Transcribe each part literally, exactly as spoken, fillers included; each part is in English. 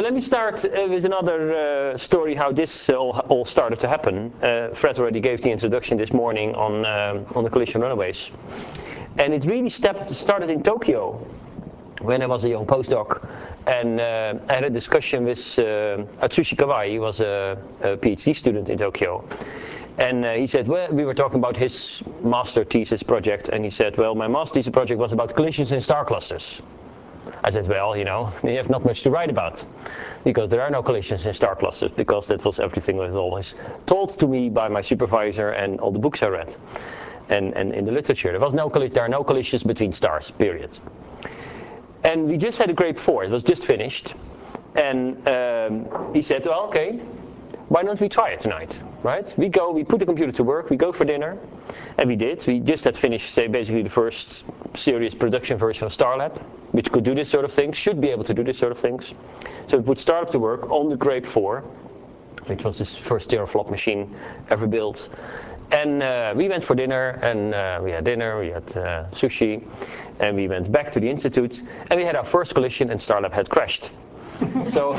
So let me start uh, with another uh, story how this uh, all, all started to happen. Uh, Fred already gave the introduction this morning on, um, on the collision runaways. And it really stepped, started in Tokyo when I was a young postdoc. And uh, I had a discussion with uh, Atsushi Kawai. He was a, a PhD student in Tokyo. And uh, he said, well, we were talking about his master thesis project. And he said, well, my master thesis project was about collisions in star clusters. I said, well, you know, you have not much to write about because there are no collisions in star clusters, because that was everything that was always told to me by my supervisor and all the books I read and, and in the literature. There was no colli- there are no collisions between stars, period. And we just had a grade four, it was just finished. And um, he said, well, okay, why don't we try it tonight, right? We go, we put the computer to work, we go for dinner, and we did. We just had finished, say, basically the first serious production version of Starlab, which could do this sort of thing, should be able to do this sort of things. So we put Starlab to work on the Grape four, which was this first teraflop machine ever built. And uh, we went for dinner, and uh, we had dinner, we had uh, sushi, and we went back to the institute, and we had our first collision, and Starlab had crashed. So,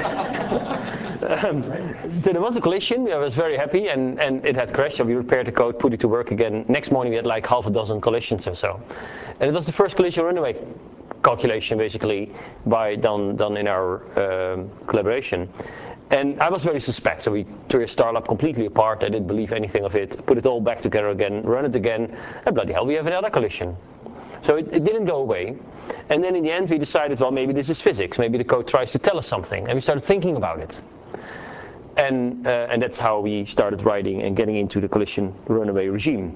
um, so there was a collision. I was very happy, and, and it had crashed. So we repaired the code, put it to work again. Next morning we had like half a dozen collisions or so, and it was the first collision runaway calculation, basically, by done done in our um, collaboration. And I was very suspect. So we tore Starlab completely apart. I didn't believe anything of it. Put it all back together again, run it again, and bloody hell, we have another collision. So it, it didn't go away. And then in the end we decided, well, maybe this is physics. Maybe the code tries to tell us something. And we started thinking about it. And, uh, and that's how we started writing and getting into the collision runaway regime.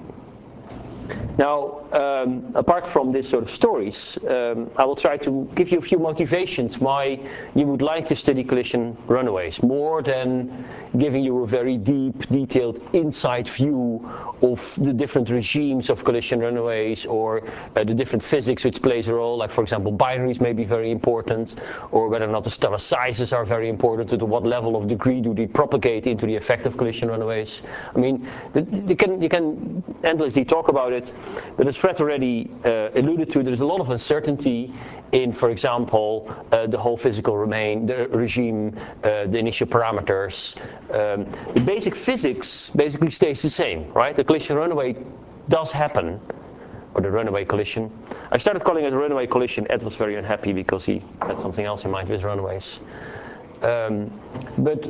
Now, um, apart from this sort of stories, um, I will try to give you a few motivations why you would like to study collision runaways, more than giving you a very deep, detailed, inside view of the different regimes of collision runaways, or uh, the different physics which plays a role, like for example binaries may be very important, or whether or not the stellar sizes are very important, to what level of degree do they propagate into the effect of collision runaways. I mean, you can, you can endlessly talk about it. But as Fred already uh, alluded to, there's a lot of uncertainty in, for example, uh, the whole physical remain, the regime, uh, the initial parameters. Um, the basic physics basically stays the same, right? The collision runaway does happen, or the runaway collision. I started calling it a runaway collision. Ed was very unhappy because he had something else in mind with runaways. Um, but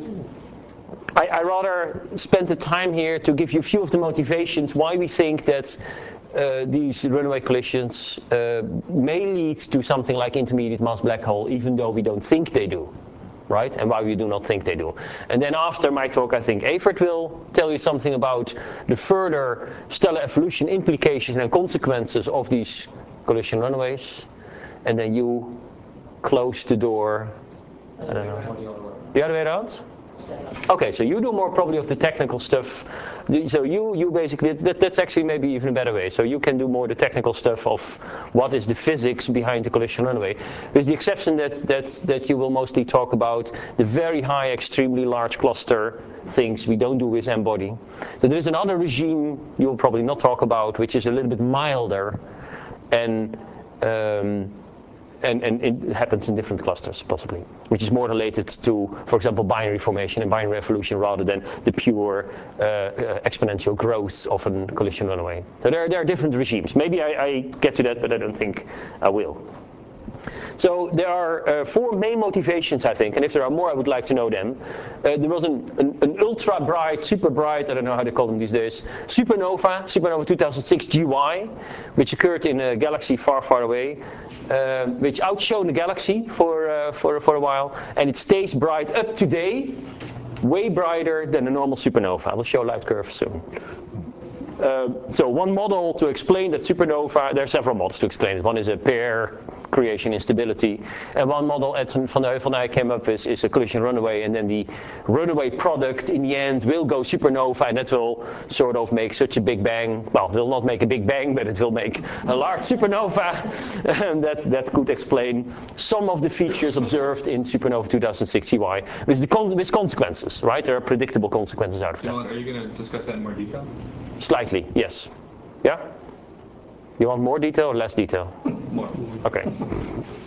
I, I rather spend the time here to give you a few of the motivations why we think that uh, these runaway collisions uh, may lead to something like intermediate mass black hole, even though we don't think they do, right? And why we do not think they do. And then after my talk, I think Evert will tell you something about the further stellar evolution implications and consequences of these collision runaways. And then you close the door. I don't know. The other way around? Okay, so you do more probably of the technical stuff. So you, you basically, that, that's actually maybe even a better way. So you can do more the technical stuff of what is the physics behind the collision runaway. With the exception that, that, that you will mostly talk about the very high, extremely large cluster things we don't do with M-body. So there is another regime you will probably not talk about, which is a little bit milder, and um, And, and it happens in different clusters, possibly, which is more related to, for example, binary formation and binary evolution rather than the pure uh, uh, exponential growth of a collision runaway. So there, there are different regimes. Maybe I, I get to that, but I don't think I will. So there are uh, four main motivations, I think, and if there are more, I would like to know them. Uh, there was an, an, an ultra bright, super bright, I don't know how they call them these days, supernova, supernova two thousand six G Y, which occurred in a galaxy far, far away, uh, which outshone the galaxy for, uh, for, for a while, and it stays bright up to today, way brighter than a normal supernova. I will show a light curve soon. Uh, so one model to explain that supernova, there are several models to explain it. One is a pair creation instability, and one model Ed van der Heuvel and I came up with is a collision runaway, and then the runaway product in the end will go supernova, and that will sort of make such a big bang. Well, it will not make a big bang, but it will make a large supernova, and that, that could explain some of the features observed in supernova two thousand six G Y with, the con with consequences, right? There are predictable consequences out of that. Are you going to discuss that in more detail? Slightly, yes. Yeah? You want more detail or less detail? More. Okay.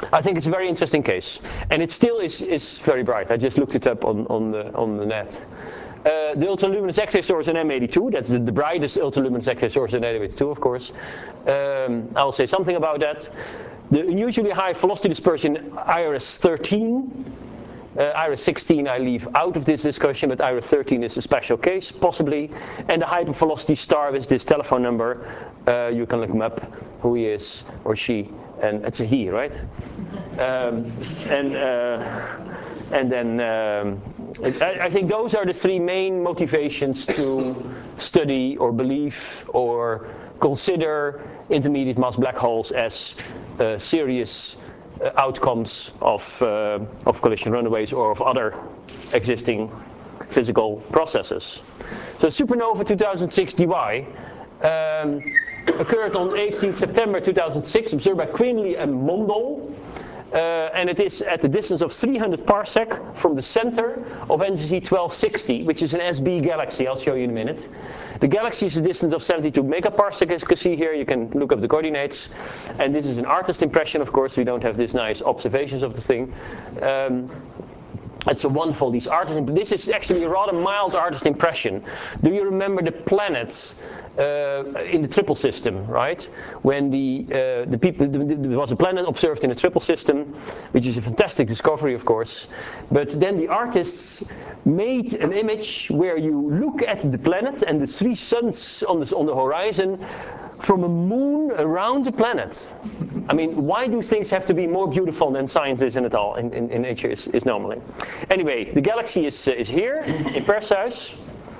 I think it's a very interesting case, and it still is, is very bright. I just looked it up on, on, the, on the net. Uh, the ultraluminous X-ray source in M eighty-two, that's the, the brightest ultraluminous X-ray source in M eighty-two, of course. Um, I'll say something about that. The unusually high velocity dispersion I R S thirteen. Uh, I R S sixteen I leave out of this discussion, but I R S thirteen is a special case, possibly. And the hypervelocity star is this telephone number. Uh, you can look him up, who he is or she, and it's a he, right? Um, and uh, and then um, I, I think those are the three main motivations to study or believe or consider intermediate mass black holes as uh, serious Uh, outcomes of, uh, of collision runaways or of other existing physical processes. So supernova two thousand six D Y um, occurred on eighteenth September two thousand six, observed by Quinley and Mondol. Uh, and it is at the distance of three hundred parsec from the center of N G C twelve sixty, which is an S B galaxy. I'll show you in a minute. The galaxy is a distance of seventy-two megaparsec, as you can see here. You can look up the coordinates. And this is an artist impression, of course. We don't have these nice observations of the thing. Um, It's a wonderful, these artists. This is actually a rather mild artist impression. Do you remember the planets uh, in the triple system, right? When the uh, the people, the, the, there was a planet observed in the triple system, which is a fantastic discovery, of course. But then the artists made an image where you look at the planet and the three suns on the on the horizon from a moon around the planet. I mean, why do things have to be more beautiful than science is in it all, in, in, in nature is, is normally? Anyway, the galaxy is, uh, is here in Perseus.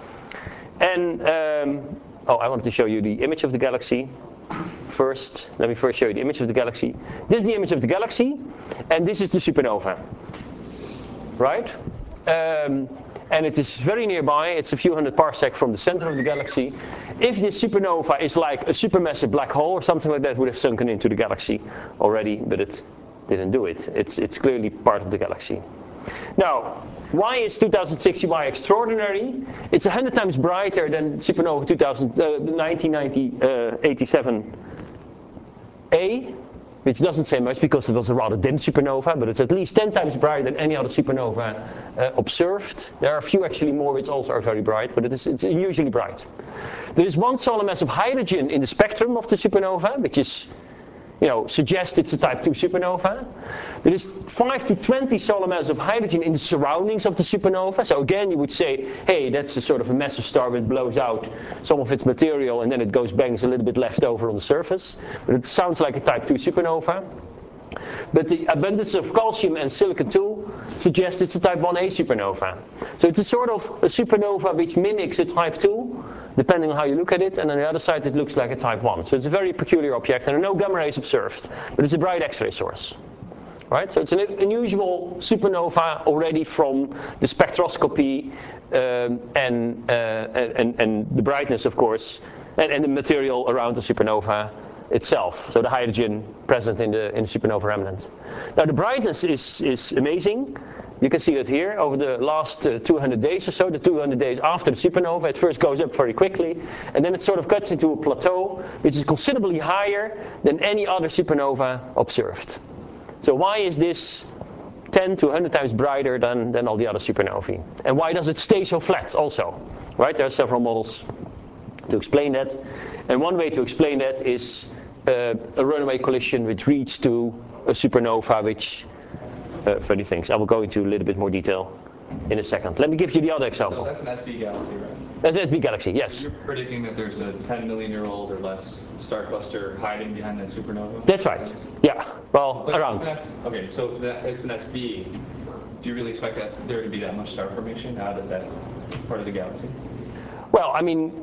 And, um, oh, I wanted to show you the image of the galaxy. First, let me first show you the image of the galaxy. This is the image of the galaxy, and this is the supernova, right? Um, and it is very nearby. It's a few hundred parsec from the center of the galaxy. If this supernova is like a supermassive black hole or something like that, it would have sunken into the galaxy already, but it didn't do it. It's, it's clearly part of the galaxy. Now, why is two thousand six D Y extraordinary? It's one hundred times brighter than supernova two thousand, uh, nineteen eighty-seven A, which doesn't say much because it was a rather dense supernova, but it's at least ten times brighter than any other supernova uh, observed. There are a few actually more which also are very bright, but it is, it's unusually bright. There is one solar mass of hydrogen in the spectrum of the supernova, which is, you know, suggests it's a type two supernova. There is five to twenty solar masses of hydrogen in the surroundings of the supernova. So again, you would say, hey, that's a sort of a massive star that blows out some of its material and then it goes bangs a little bit left over on the surface. But it sounds like a type two supernova. But the abundance of calcium and silicon two suggests it's a type one A supernova. So it's a sort of a supernova which mimics a type two, depending on how you look at it, and on the other side it looks like a type one. So it's a very peculiar object, and there are no gamma rays observed, but it's a bright X-ray source. Right? So it's an unusual supernova already from the spectroscopy um, and, uh, and, and the brightness, of course, and, and the material around the supernova itself, so the hydrogen present in the, in the supernova remnant. Now the brightness is, is amazing. You can see it here over the last uh, two hundred days or so, the two hundred days after the supernova. It first goes up very quickly, and then it sort of cuts into a plateau, which is considerably higher than any other supernova observed. So why is this ten to one hundred times brighter than, than all the other supernovae? And why does it stay so flat also? Right? There are several models to explain that. And one way to explain that is uh, a runaway collision which leads to a supernova which uh, funny things. I will go into a little bit more detail in a second. Let me give you the other example. So that's an S B galaxy, right? That's an S B galaxy, yes. So you're predicting that there's a ten million year old or less star cluster hiding behind that supernova? That's right. Yeah. Well, but around. S- okay, so if that, it's an S B. Do you really expect that there to be that much star formation out of that part of the galaxy? Well, I mean,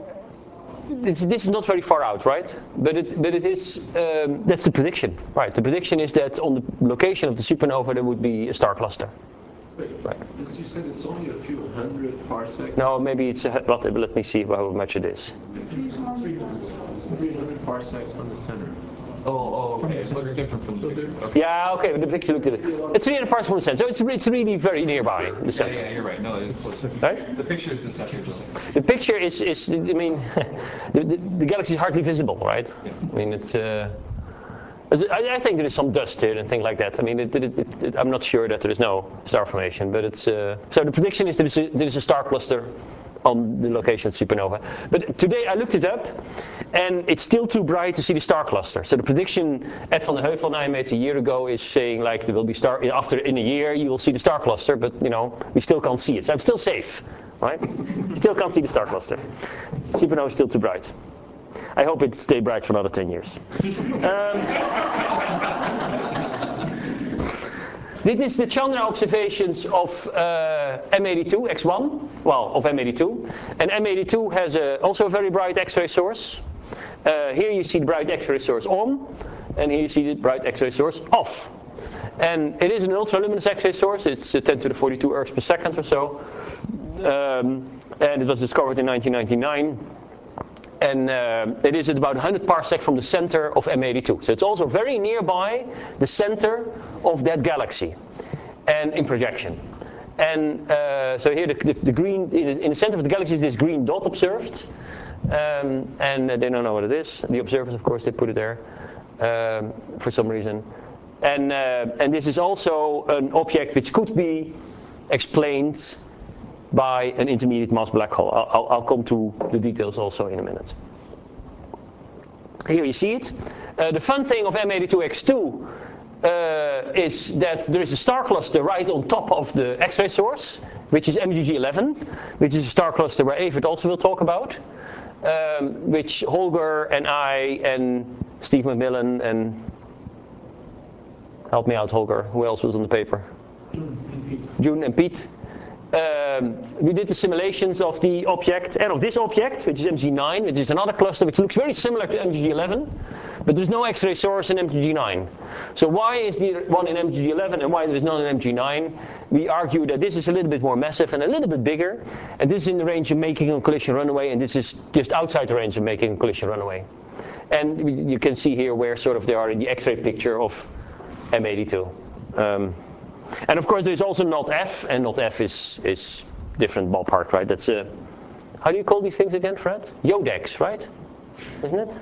It's, this is not very far out, right? But it, but it is, um, that's the prediction, right? The prediction is that on the location of the supernova there would be a star cluster. Wait, right. As you said, it's only a few hundred parsecs. No, maybe it's, a, what, let me see how much it is. three hundred parsecs from the center. Oh, oh, okay. It looks different from the picture. Okay. Yeah, okay, but the picture looked at it. It's three hundred parsecs from the center, so it's, it's really very nearby the center. Yeah, yeah, you're right. No, it's right? The picture is deceptive. The picture is, is I mean, the, the, the galaxy is hardly visible, right? Yeah. I mean, it's, uh, I, I think there is some dust here and things like that. I mean, it, it, it, it, I'm not sure that there is no star formation, but it's uh, so the prediction is there is, a, there is a star cluster on the location of supernova. But today I looked it up, and it's still too bright to see the star cluster. So the prediction Ed van der Heuvel and I made a year ago is saying like there will be star after in a year you will see the star cluster, but you know we still can't see it. So I'm still safe, right? Still can't see the star cluster. Supernova is still too bright. I hope it stay bright for another ten years. Um, This is the Chandra observations of uh, M eighty-two X one, well, of M eighty-two. And M eighty-two has a, also a very bright X-ray source. Uh, here you see the bright X-ray source on, and here you see the bright X-ray source off. And it is an ultraluminous X-ray source. It's uh, ten to the forty-two ergs per second or so. Um, and it was discovered in nineteen ninety-nine. And uh, it is at about one hundred parsec from the center of M eighty-two. So it's also very nearby the center of that galaxy, and in projection. And uh, so here the, the, the green, in the center of the galaxy is this green dot observed. Um, and uh, they don't know what it is. The observers, of course, they put it there um, for some reason. And, uh, and this is also an object which could be explained by an intermediate mass black hole. I'll, I'll, I'll come to the details also in a minute. Here you see it. Uh, the fun thing of M eighty-two X two uh, is that there is a star cluster right on top of the X-ray source, which is M G G eleven, which is a star cluster where Evert also will talk about, um, which Holger and I and Steve McMillan and, help me out Holger, who else was on the paper? June and Pete. Um, we did the simulations of the object and of this object, which is M G nine, which is another cluster which looks very similar to M G G eleven, but there's no X-ray source in M G G nine. So why is the one in M G G eleven and why there is none in M G nine? We argue that this is a little bit more massive and a little bit bigger, and this is in the range of making a collision runaway, and this is just outside the range of making a collision runaway. And you can see here where sort of they are in the X-ray picture of M eighty-two. Um, And of course there's also not F, and not F is, is different ballpark, right? That's a, how do you call these things again, Fred? Yodex, right? Isn't it?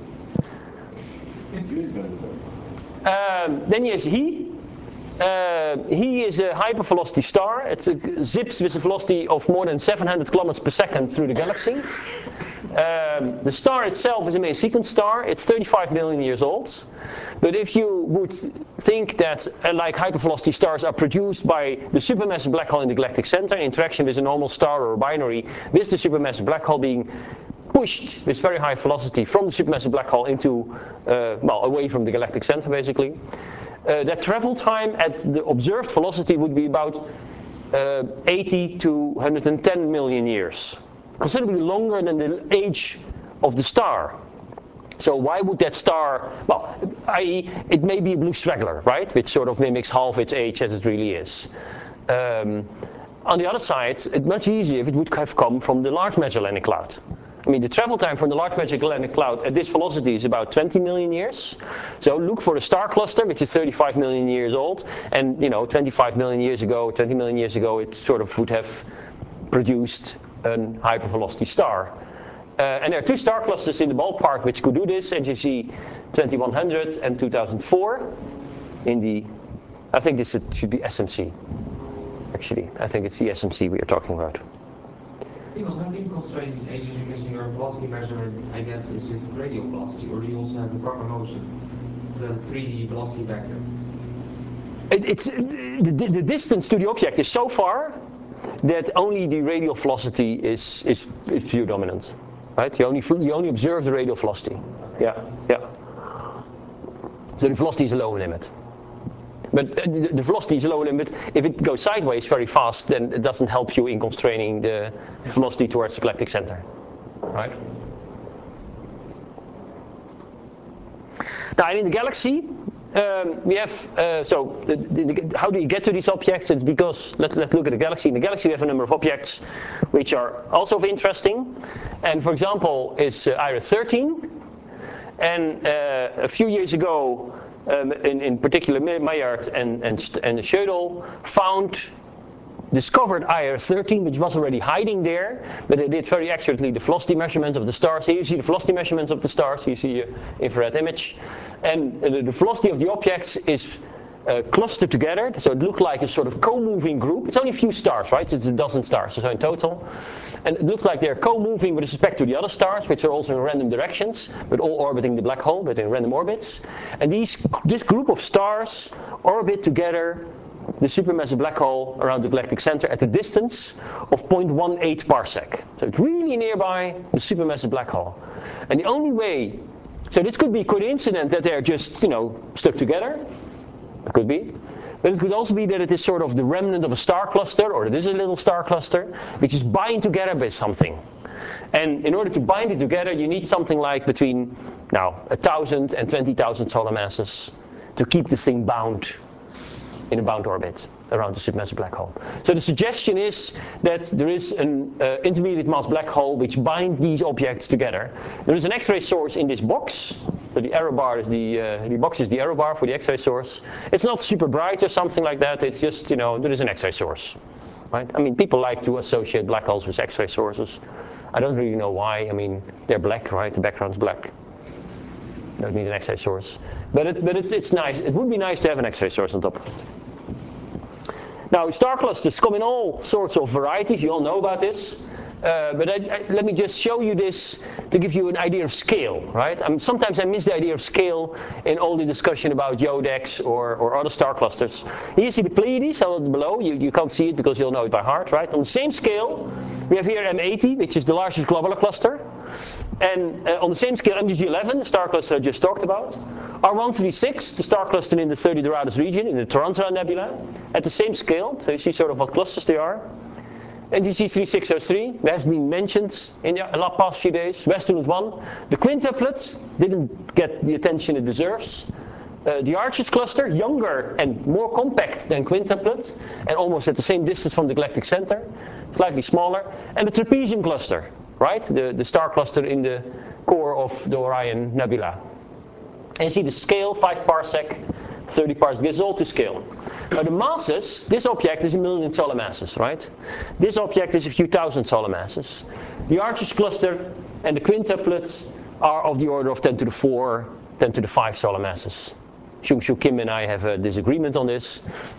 um, then here's He. Uh, he is a hypervelocity star. It uh, zips with a velocity of more than seven hundred kilometers per second through the galaxy. Um, the star itself is a main sequence star. It's thirty-five million years old. But if you would think that, uh, like hypervelocity stars are produced by the supermassive black hole in the galactic center, interaction with a normal star or a binary, with the supermassive black hole being pushed with very high velocity from the supermassive black hole into, uh, well, away from the galactic center, basically. Uh, that travel time at the observed velocity would be about uh, eighty to one hundred ten million years. Considerably longer than the age of the star. So why would that star, well, that is it may be a blue straggler, right? Which sort of mimics half its age as it really is. Um, on the other side, it's much easier if it would have come from the Large Magellanic Cloud. I mean, the travel time from the Large Magellanic Cloud at this velocity is about twenty million years. So look for a star cluster, which is thirty-five million years old. And, you know, twenty-five million years ago, twenty million years ago, it sort of would have produced a hypervelocity star. Uh, and there are two star clusters in the ballpark which could do this, N G C twenty-one hundred and two thousand four. In the, I think this should be S M C, actually. I think it's the S M C we are talking about. Timo, nothing constrains H because your velocity measurement, I guess, is just radial velocity, or do you also have the proper motion, the three D velocity vector? It, it's, the, the distance to the object is so far that only the radial velocity is, is, is pure dominant. Right? You only, you only observe the radial velocity. Yeah, yeah. So the velocity is a lower limit. But the, the velocity is a lower limit. If it goes sideways very fast, then it doesn't help you in constraining the velocity towards the galactic center. Right? Now, in the galaxy, um, we have, uh, so the, the, how do you get to these objects? It's because, let's, let's look at the galaxy. In the galaxy, we have a number of objects which are also interesting. And for example, is uh, I R A thirteen. And uh, a few years ago, um, in, in particular, Maillard and, and, and Schödel found discovered I R thirteen, which was already hiding there, but they did very accurately the velocity measurements of the stars. Here you see the velocity measurements of the stars. You see an infrared image. And the velocity of the objects is uh, clustered together, so it looked like a sort of co-moving group. It's only a few stars, right? It's a dozen stars, so in total. And it looks like they're co-moving with respect to the other stars, which are also in random directions, but all orbiting the black hole, but in random orbits. And these, this group of stars orbit together the supermassive black hole around the galactic center at a distance of zero point one eight parsec. So it's really nearby the supermassive black hole. And the only way, so this could be coincident that they're just, you know, stuck together. It could be. But it could also be that it is sort of the remnant of a star cluster, or it is a little star cluster, which is bind together by something. And in order to bind it together, you need something like between, now, one thousand and twenty thousand solar masses to keep the thing bound in a bound orbit around the supermassive black hole. So the suggestion is that there is an uh, intermediate mass black hole which binds these objects together. There is an X-ray source in this box. So the arrow bar is the, uh, the box is the arrow bar for the X-ray source. It's not super bright or something like that. It's just, you know, there is an X-ray source. Right? I mean, people like to associate black holes with X-ray sources. I don't really know why. I mean, they're black, right? The background's black. You don't need an X-ray source. But, it, but it's, it's nice. It would be nice to have an X-ray source on top of it. Now, star clusters come in all sorts of varieties. You all know about this. Uh, but I, I, let me just show you this to give you an idea of scale, right? I mean, sometimes I miss the idea of scale in all the discussion about Yodex or, or other star clusters. Here you see the Pleiades below. You, you can't see it because you'll know it by heart, right? On the same scale, we have here M eighty, which is the largest globular cluster. And uh, on the same scale, M G G eleven, the star cluster I just talked about. R one thirty-six, the star cluster in the thirty Doradus region, in the Tarantula Nebula, at the same scale. So you see sort of what clusters they are. N G C thirty-six oh three has been mentioned in the past few days. Westerlund one. The quintuplets didn't get the attention it deserves. Uh, the Arches cluster, younger and more compact than quintuplets, and almost at the same distance from the galactic center, slightly smaller. And the Trapezium cluster, right? The, the star cluster in the core of the Orion Nebula. And you see the scale, five parsec, thirty parsec, this is all to scale. Now the masses, this object is a million solar masses, right? This object is a few thousand solar masses. The Arches cluster and the quintuplets are of the order of ten to the four, ten to the five solar masses. Xiong Shu Kim and I have a disagreement on this.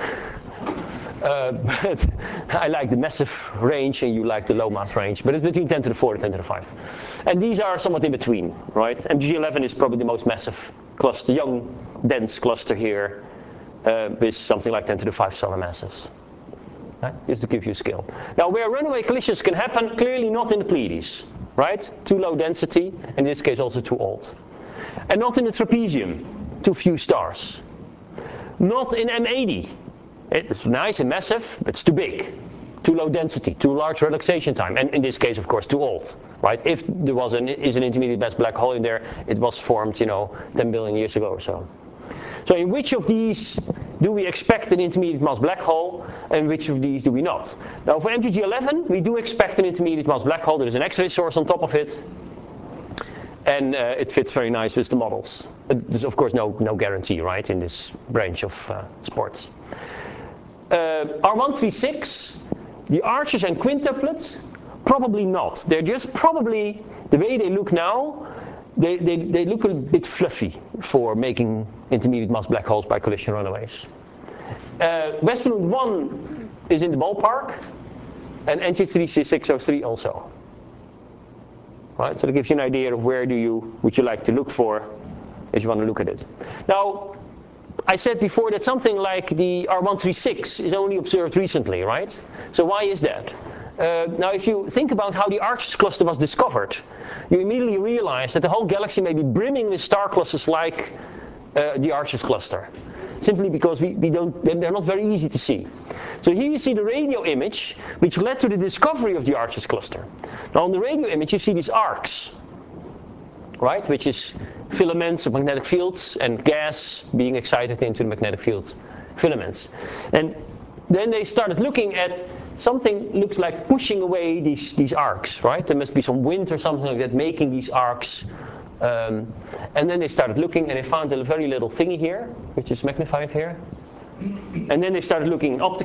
Uh, but I like the massive range and you like the low mass range, but it's between ten to the four and ten to the five. And these are somewhat in between, right? M G G eleven is probably the most massive cluster, young, dense cluster here, uh, with something like ten to the five solar masses. Right? Just to give you a scale. Now, where runaway collisions can happen, clearly not in the Pleiades, right? Too low density, in this case also too old. And not in the Trapezium, too few stars. Not in M eighty. It's nice and massive, but it's too big, too low density, too large relaxation time, and in this case, of course, too old, right? If there was an is an intermediate mass black hole in there, it was formed, you know, ten billion years ago or so. So, in which of these do we expect an intermediate mass black hole, and which of these do we not? Now, for M G G eleven, we do expect an intermediate mass black hole. There is an X-ray source on top of it, and uh, it fits very nice with the models. But there's of course no no guarantee, right, in this branch of uh, sports. Uh, R one thirty-six, the arches and quintuplets, probably not. They're just probably, the way they look now, they, they, they look a bit fluffy for making intermediate mass black holes by collision runaways. Uh, Westerlund one is in the ballpark, and N G C thirty-six oh three also. Right, so that gives you an idea of where do you, would you like to look for as you want to look at it. Now, I said before that something like the R one thirty-six is only observed recently, right? So why is that? Uh, now, if you think about how the Arches cluster was discovered, you immediately realize that the whole galaxy may be brimming with star clusters like uh, the Arches cluster, simply because we, we don't, they're not very easy to see. So here you see the radio image, which led to the discovery of the Arches cluster. Now, on the radio image, you see these arcs, right, which is filaments of magnetic fields and gas being excited into the magnetic field filaments. And then they started looking at something looks like pushing away these, these arcs, right? There must be some wind or something like that making these arcs. Um, and then they started looking and they found a very little thingy here, which is magnified here. And then they started looking in optical,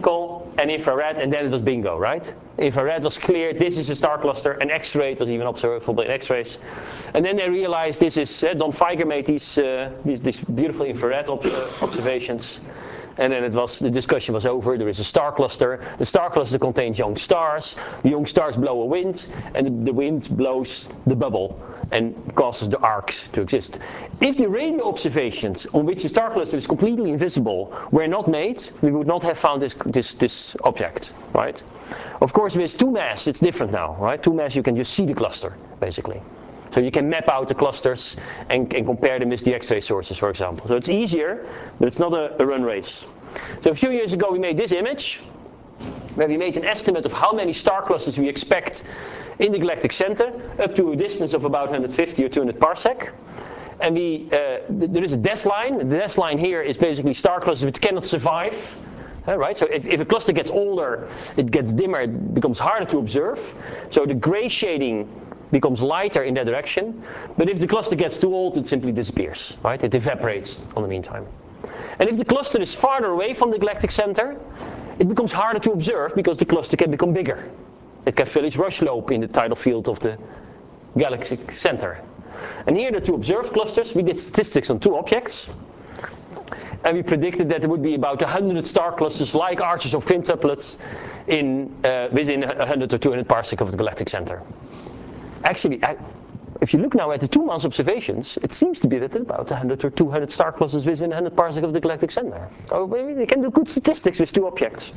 and infrared, and then it was bingo, right? Infrared was clear, this is a star cluster, and X-ray was even observable in X-rays. And then they realized this is, uh, Don Feiger made these, uh, these, these beautiful infrared ob uh, observations. And then it was, the discussion was over, there is a star cluster. The star cluster contains young stars. The young stars blow a wind, and the, the wind blows the bubble and causes the arcs to exist. If the radio observations on which the star cluster is completely invisible were not made, we would not have found this, this, this object, right? Of course, with two mass, it's different now, right? Two mass, you can just see the cluster, basically. So you can map out the clusters and, and compare them with the X-ray sources, for example. So it's easier, but it's not a, a run race. So a few years ago we made this image, where we made an estimate of how many star clusters we expect in the galactic center, up to a distance of about one hundred fifty or two hundred parsec. And we, uh, th there is a dash line. The dash line here is basically star clusters which cannot survive. Uh, right? So if, if a cluster gets older, it gets dimmer, it becomes harder to observe. So the gray shading becomes lighter in that direction, but if the cluster gets too old, it simply disappears, right? It evaporates on the meantime. And if the cluster is farther away from the galactic center, it becomes harder to observe because the cluster can become bigger. It can fill its rush lobe in the tidal field of the galactic center. And here are the two observed clusters. We did statistics on two objects, and we predicted that there would be about one hundred star clusters like arches of quintuplets in, uh, within one hundred or two hundred parsec of the galactic center. Actually, I, if you look now at the two months observations, it seems to be that about one hundred or two hundred star clusters within one hundred parsec of the galactic center. So we can do good statistics with two objects.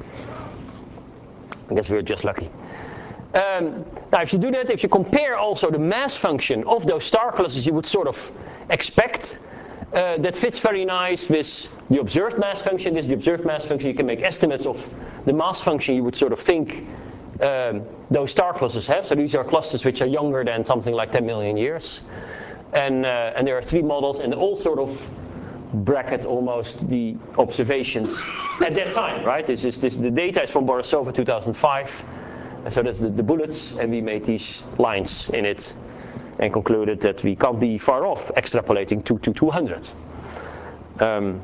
I guess we're just lucky. Um, now, if you do that, if you compare also the mass function of those star clusters, you would sort of expect uh, that fits very nice with the observed mass function. This is the observed mass function. You can make estimates of the mass function you would sort of think Um, those star clusters have. So these are clusters which are younger than something like ten million years. And, uh, and there are three models, and they all sort of bracket almost the observations at that time, right? This is, this, the data is from Borisova two thousand five. And so that's the, the bullets, and we made these lines in it and concluded that we can't be far off extrapolating to, to two hundred. Um,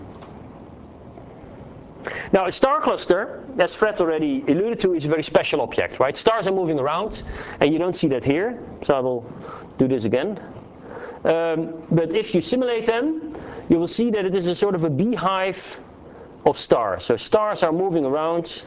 Now, a star cluster, as Fred already alluded to, is a very special object, right? Stars are moving around, and you don't see that here, so I will do this again. Um, but if you simulate them, you will see that it is a sort of a beehive of stars. So stars are moving around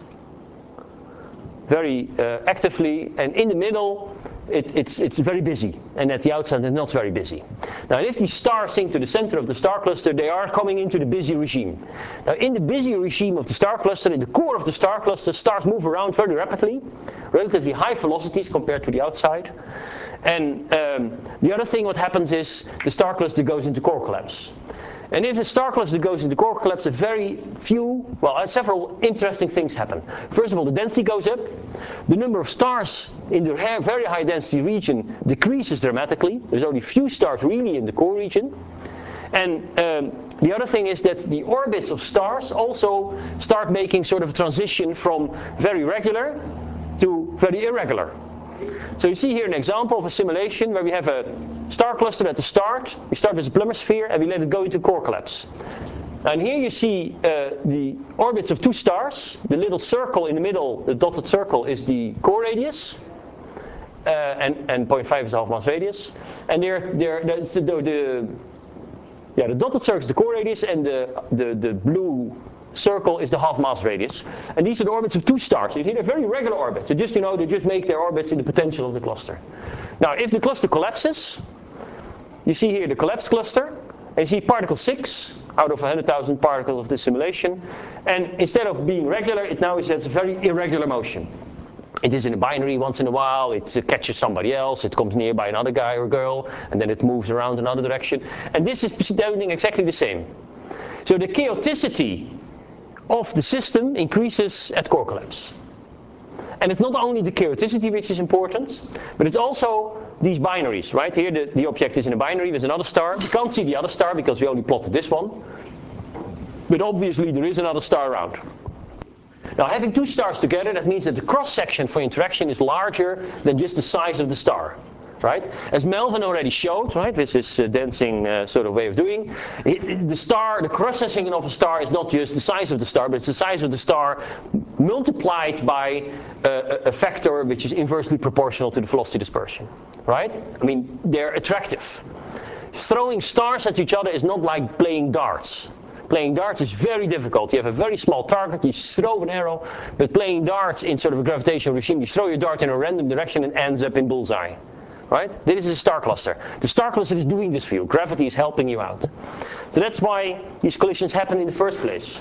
very uh, actively, and in the middle, it, it's, it's very busy, and at the outside, it's not very busy. Now, if these stars sink to the center of the star cluster, they are coming into the busy regime. Now, in the busy regime of the star cluster, in the core of the star cluster, stars move around very rapidly, relatively high velocities compared to the outside. And um, the other thing what happens is the star cluster goes into core collapse. And if a star cluster goes into core collapse, a very few, well, several interesting things happen. First of all, the density goes up. The number of stars in the very high density region decreases dramatically. There's only few stars really in the core region. And um, the other thing is that the orbits of stars also start making sort of a transition from very regular to very irregular. So you see here an example of a simulation where we have a star cluster at the start. We start with a plumber sphere and we let it go into core collapse. And here you see uh, the orbits of two stars. The little circle in the middle, the dotted circle, is the core radius. Uh, and, and zero point five is the half mass radius. And they're, they're, the, the, the, yeah, the dotted circle is the core radius, and the, the, the blue circle is the half mass radius. And these are the orbits of two stars. You see, they're very regular orbits. So just, you know, they just make their orbits in the potential of the cluster. Now, if the cluster collapses, you see here the collapsed cluster, and you see particle six out of one hundred thousand particles of the simulation. And instead of being regular, it now is a very irregular motion. It is in a binary once in a while, it uh, catches somebody else, it comes near by another guy or girl, and then it moves around another direction. And this is doing exactly the same. So the chaoticity of the system increases at core collapse. And it's not only the chaoticity which is important, but it's also these binaries, right? Here the, the object is in a binary with another star. You can't see the other star because we only plotted this one. But obviously there is another star around. Now, having two stars together, that means that the cross-section for interaction is larger than just the size of the star. right? As Melvin already showed, right? This is a dancing uh, sort of way of doing. It, it, the star, the cross-sectioning of a star is not just the size of the star, but it's the size of the star multiplied by uh, a factor which is inversely proportional to the velocity dispersion, right? I mean, they're attractive. Throwing stars at each other is not like playing darts. Playing darts is very difficult. You have a very small target, you throw an arrow, but playing darts in sort of a gravitational regime, you throw your dart in a random direction and ends up in bullseye. Right? This is a star cluster. The star cluster is doing this for you. Gravity is helping you out. So that's why these collisions happen in the first place.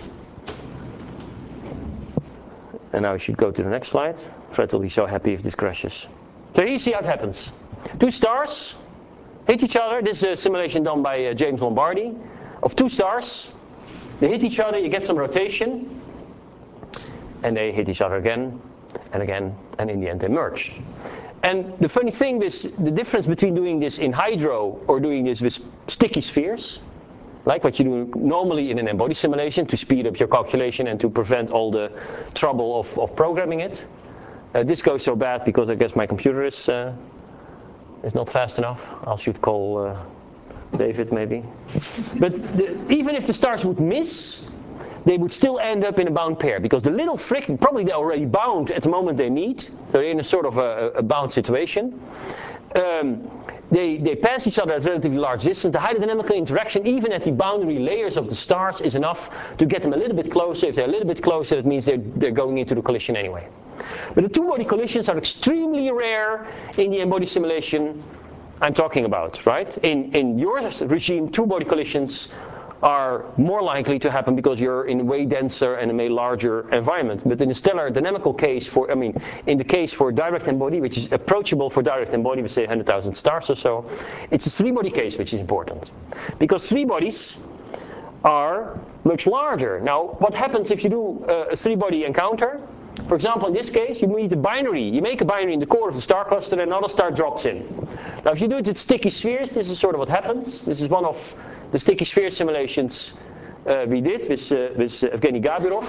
And now we should go to the next slide. Fred will be so happy if this crashes. So here you see how it happens. Two stars hit each other. This is a simulation done by uh, James Lombardi of two stars. They hit each other, you get some rotation, and they hit each other again and again, and in the end they merge. And the funny thing is, the difference between doing this in hydro or doing this with sticky spheres, like what you do normally in an embodied simulation to speed up your calculation and to prevent all the trouble of, of programming it. Uh, this goes so bad because I guess my computer is, uh, is not fast enough. I should call uh, David maybe. But the, even if the stars would miss, they would still end up in a bound pair because the little friction, probably they're already bound at the moment they meet. They're in a sort of a, a bound situation. Um, they, they pass each other at relatively large distance. The hydrodynamical interaction, even at the boundary layers of the stars, is enough to get them a little bit closer. If they're a little bit closer, it means they're, they're going into the collision anyway. But the two-body collisions are extremely rare in the embodied simulation I'm talking about, right? In, in your regime, two-body collisions are more likely to happen because you're in a way denser and a way larger environment. But in the stellar dynamical case, for I mean, in the case for direct embody, which is approachable for direct embody, we say one hundred thousand stars or so, it's a three-body case which is important. Because three bodies are much larger. Now, what happens if you do a three-body encounter? For example, in this case, you meet a binary. You make a binary in the core of the star cluster and another star drops in. Now, if you do it with sticky spheres, this is sort of what happens. This is one of the sticky sphere simulations uh, we did with, uh, with uh, Evgeny Gabirov.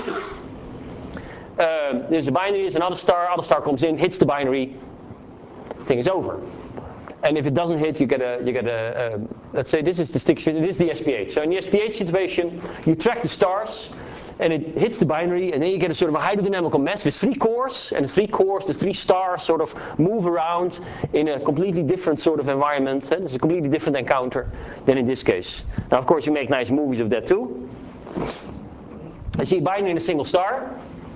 Um, there's a binary, there's another star, other star comes in, hits the binary, thing is over. And if it doesn't hit, you get a, you get a, um, let's say this is the sticky sphere, this is the S P H. So in the S P H situation, you track the stars, and it hits the binary, and then you get a sort of a hydrodynamical mess with three cores, and the three cores, the three stars sort of move around in a completely different sort of environment. And it's a completely different encounter than in this case. Now, of course, you make nice movies of that too. I see a binary in a single star,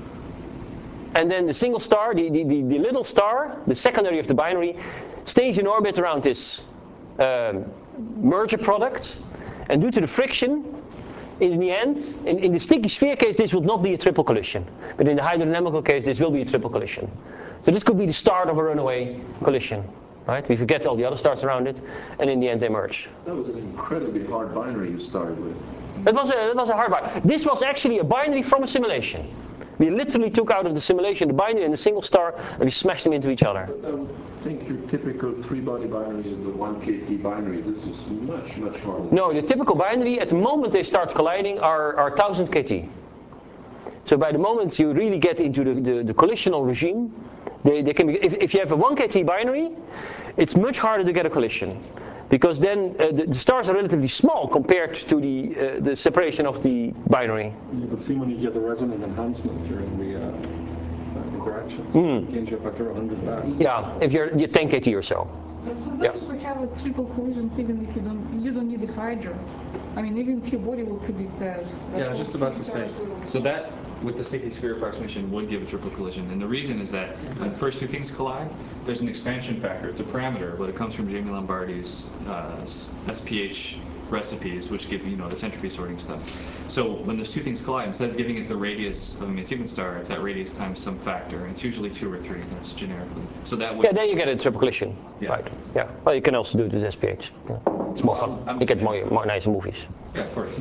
and then the single star, the, the, the, the little star, the secondary of the binary, stays in orbit around this um, merger product, and due to the friction, in the end, in, in the sticky sphere case, this will not be a triple collision. But in the hydrodynamical case, this will be a triple collision. So this could be the start of a runaway collision. Right? We forget all the other stars around it, and in the end they merge. That was an incredibly hard binary you started with. That was a, that was a hard binary. This was actually a binary from a simulation. We literally took out of the simulation the binary and the single star, and we smashed them into each other. But I would think your typical three-body binary is a one K T binary. This is much, much harder. No, the typical binary, at the moment they start colliding, are, are one thousand K T. So by the moment you really get into the, the, the collisional regime, they, they can be, if, if you have a one K T binary, it's much harder to get a collision. Because then uh, the, the stars are relatively small compared to the, uh, the separation of the binary. You can see when you get the resonant enhancement during the uh, uh, interaction. Mm. It gains you a factor of one hundred back. Yeah, if you're, you're ten K T or so. But for Yeah. those we have a triple collisions, even if you don't, you don't need the hydra. I mean, even if your body will predict that. that Yeah, I was all just about three to say. stars will- So that, with the sticky sphere approximation, would give a triple collision. And the reason is that when the first two things collide, there's an expansion factor. It's a parameter, but it comes from Jamie Lombardi's uh, S P H recipes, which give, you know, this entropy sorting stuff. So when those two things collide, instead of giving it the radius of a Mintziman star, it's that radius times some factor. And it's usually two or three. That's generically. So that would. Yeah, then you get a triple collision. Yeah. Right. Yeah. Well, you can also do it with S P H. Yeah. It's more fun. I'm- I'm You get just more, saying. more nice movies. Yeah, of course.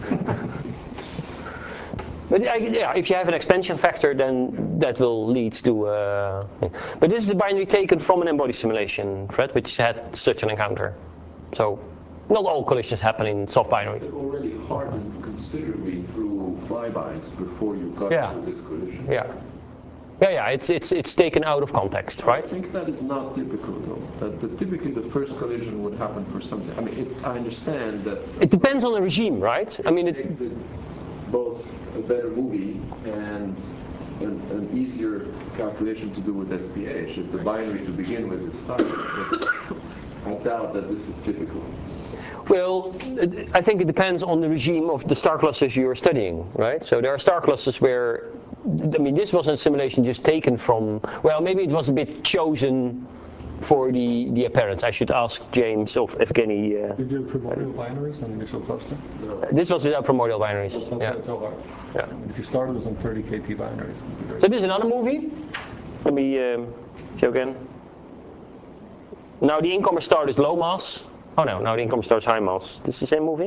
But uh, yeah, if you have an expansion factor, then that will lead to. Uh, but this is a binary taken from an embodied simulation, Fred, which had such an encounter. So not all collisions happen in soft binary. It already hardened considerably through flybys before you got Yeah. to this collision. Yeah. Yeah, yeah, it's, it's, it's taken out of context, I right? think that is not typical, though. That the, typically the first collision would happen for something. I mean, it, I understand that It depends on the regime, right? I mean, it it, makes it both a better movie and an, an easier calculation to do with S P H. If the binary to begin with is stars, but I doubt that this is typical. well, I think it depends on the regime of the star clusters you're studying, right? So there are star clusters where, I mean, this was a simulation just taken from, well, maybe it was a bit chosen for the, the appearance. I should ask James of Evgeny. Uh, Did you do primordial binaries on the initial cluster? this was without primordial binaries. That's Yeah. why it's so hard. Yeah. I mean, if you started with some thirty K T binaries, it'd be very So this is another movie. Let me um, show again. Now the incomer star is low mass. Oh no, now the incomer star is high mass. This is the same movie?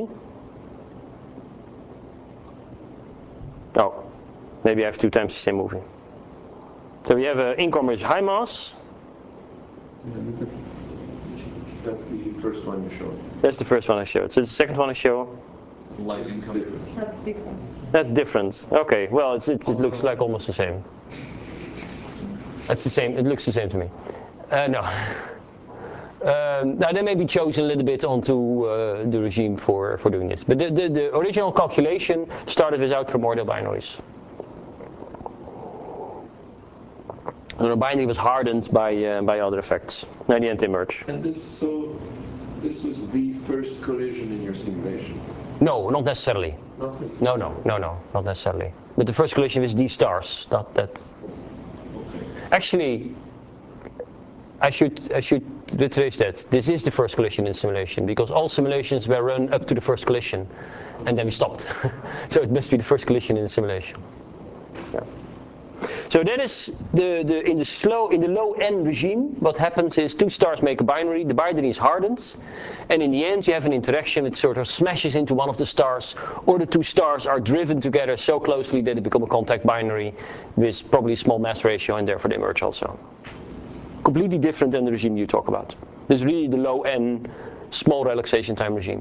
Oh, maybe I have two times the same movie. So we have an incomer is high mass. That's the first one you showed. That's the first one I showed. So the second one I show. Light This is income. different. That's different. That's different. Okay, well it's, it, it looks like almost the same. That's the same. It looks the same to me. Uh, no. Um, now they may be chosen a little bit onto uh, the regime for, for doing this. But the, the, the original calculation started without primordial binaries. And the binary was hardened by, uh, by other effects. Now in the end they merge. And this, so, this was the first collision in your simulation? No, not necessarily. Not this. No, no, no, no, not necessarily. But the first collision is these stars. That, that. Okay. Actually, I should, I should retrace that. This is the first collision in simulation because all simulations were run up to the first collision and then we stopped. So it must be the first collision in the simulation. Yeah. So that is the, the in the slow in the low n regime. What happens is two stars make a binary. The binary is hardened, and in the end you have an interaction. It sort of smashes into one of the stars, or the two stars are driven together so closely that they become a contact binary with probably a small mass ratio, and therefore they merge also. Completely different than the regime you talk about. This is really the low n, small relaxation time regime.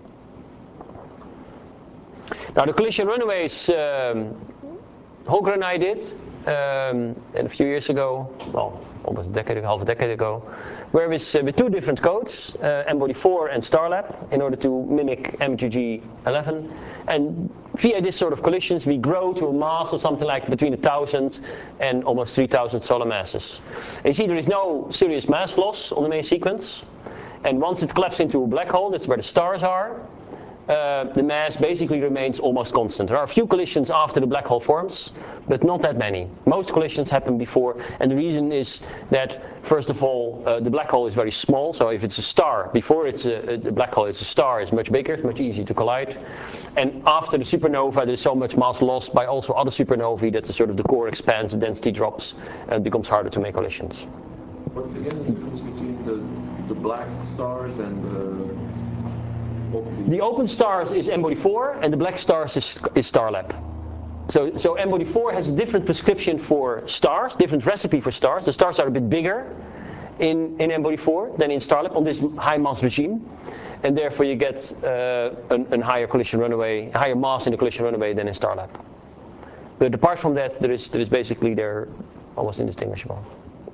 Now the collision runaways, um, Holger and I did. Um, and a few years ago, well, almost a decade, half a decade ago, where with, uh, with two different codes, uh, M body four and StarLab, in order to mimic M G G eleven. And via this sort of collisions, we grow to a mass of something like between a thousand and almost three thousand solar masses. And you see there is no serious mass loss on the main sequence. And once it collapses into a black hole, that's where the stars are. Uh, the mass basically remains almost constant. There are a few collisions after the black hole forms, but not that many. Most collisions happen before, and the reason is that, first of all, uh, the black hole is very small, so if it's a star, before it's a, a black hole, it's a star, it's much bigger, it's much easier to collide. And after the supernova, there's so much mass lost by also other supernovae that the sort of the core expands, the density drops, and it becomes harder to make collisions. What's again the difference between the, the black stars and the open? The open stars is M body four, and the black stars is, is StarLab. So, so M body four has a different prescription for stars, different recipe for stars. The stars are a bit bigger in, in M body four than in StarLab on this high mass regime. And therefore you get uh, an, an higher collision runaway, higher mass in the collision runaway than in StarLab. But apart from that, there is, there is basically, they're almost indistinguishable.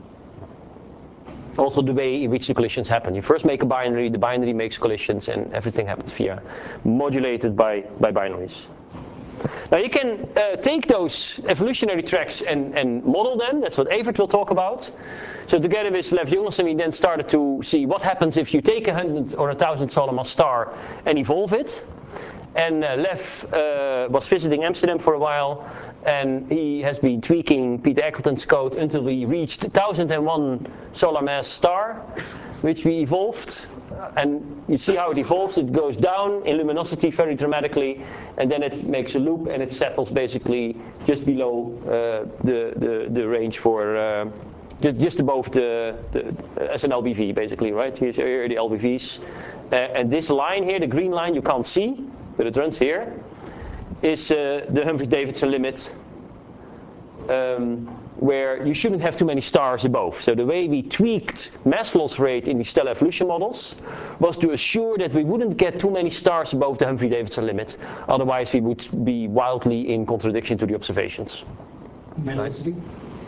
Also the way in which the collisions happen. You first make a binary, the binary makes collisions, and everything happens via modulated by, by binaries. Now you can uh, take those evolutionary tracks and, and model them. That's what Evert will talk about. So together with Lev Jonasson, we then started to see what happens if you take a hundred or a thousand solar mass star and evolve it. And uh, Lev uh, was visiting Amsterdam for a while, and he has been tweaking Peter Eccleton's code until we reached one thousand one solar mass star, which we evolved. And you see how it evolves. It goes down in luminosity very dramatically, and then it makes a loop, and it settles basically just below uh, the, the the range for uh, just just above the, the as an L B V basically, right? Here's here are the L B Vs, uh, and this line here, the green line, you can't see, but it runs here, is uh, the Humphrey-Davidson limit, um, where you shouldn't have too many stars above. So the way we tweaked mass loss rate in the stellar evolution models was to assure that we wouldn't get too many stars above the Humphrey-Davidson limit. Otherwise we would be wildly in contradiction to the observations. Metallicity?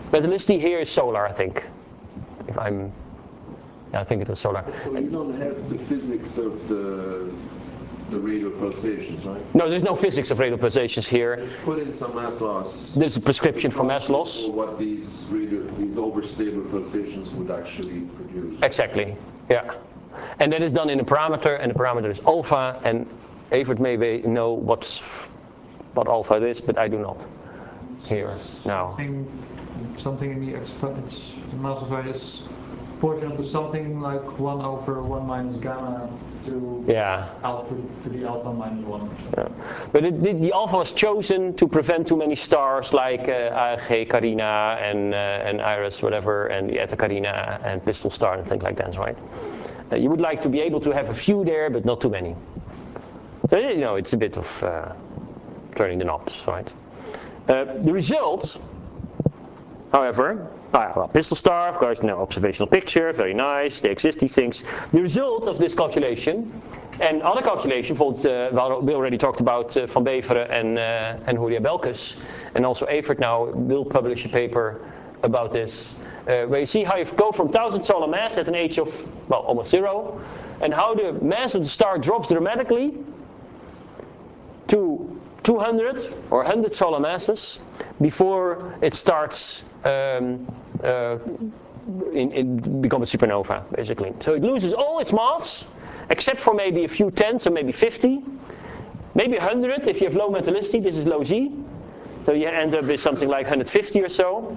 Metallicity here is solar, I think. If I'm, yeah, I think it was solar. So you don't have the physics of the the radial pulsations, right? No, there's no physics of radial pulsations here. Just put in some mass loss. There's a prescription for mass loss. For what these radial, these overstable pulsations would actually produce. Exactly, yeah. And that is done in a parameter, and the parameter is alpha, and Evert may know what's, what alpha is, but I do not. Here, now. Something, something in the exponents, the mass of rate is proportional to something like one over one minus gamma to Yeah. alpha to the alpha minus one. Yeah. But it, the, the alpha was chosen to prevent too many stars like uh, A G Carina and uh, and Iris, whatever, and the Eta Carina and Pistol Star and things like that, right? Uh, you would like to be able to have a few there, but not too many. So you know, it's a bit of uh, turning the knobs, right? Uh, the result, however, ah, well, Pistol Star, of course, no observational picture, very nice, they exist, these things. The result of this calculation, and other calculation, for uh, we already talked about uh, Van Beveren and, uh, and Horia Belkes, and also Evert now will publish a paper about this, uh, where you see how you go from one thousand solar mass at an age of, well, almost zero, and how the mass of the star drops dramatically to two hundred or one hundred solar masses before it starts um, uh, in, in become a supernova, basically. So it loses all its mass, except for maybe a few tens or maybe fifty, maybe one hundred if you have low metallicity. This is low Z, so you end up with something like one hundred fifty or so.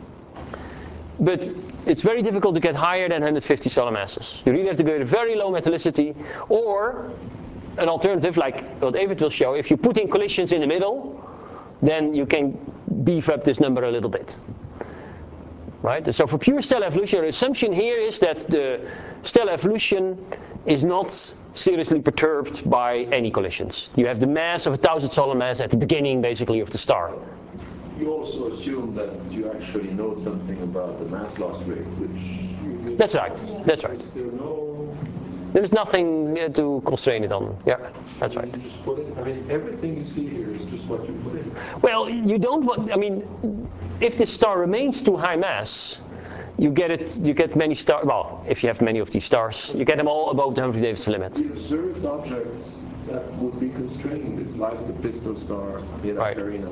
But it's very difficult to get higher than one hundred fifty solar masses. You really have to go to very low metallicity, or an alternative, like what Evert will show, if you put in collisions in the middle, then you can beef up this number a little bit. Right? So for pure stellar evolution, our assumption here is that the stellar evolution is not seriously perturbed by any collisions. You have the mass of a thousand solar mass at the beginning, basically, of the star. You also assume that you actually know something about the mass loss rate, which you That's right. That's right. There no. There's nothing uh, to constrain it on. Yeah, that's right. You just put it. I mean, everything you see here is just what you put in. Well, you don't want. I mean, if this star remains too high mass, you get it. You get many stars. Well, if you have many of these stars, you get them all above the Humphrey-Davidson limit. The observed objects that would be constraining this, like the Pistol Star, Eta Right. Carina,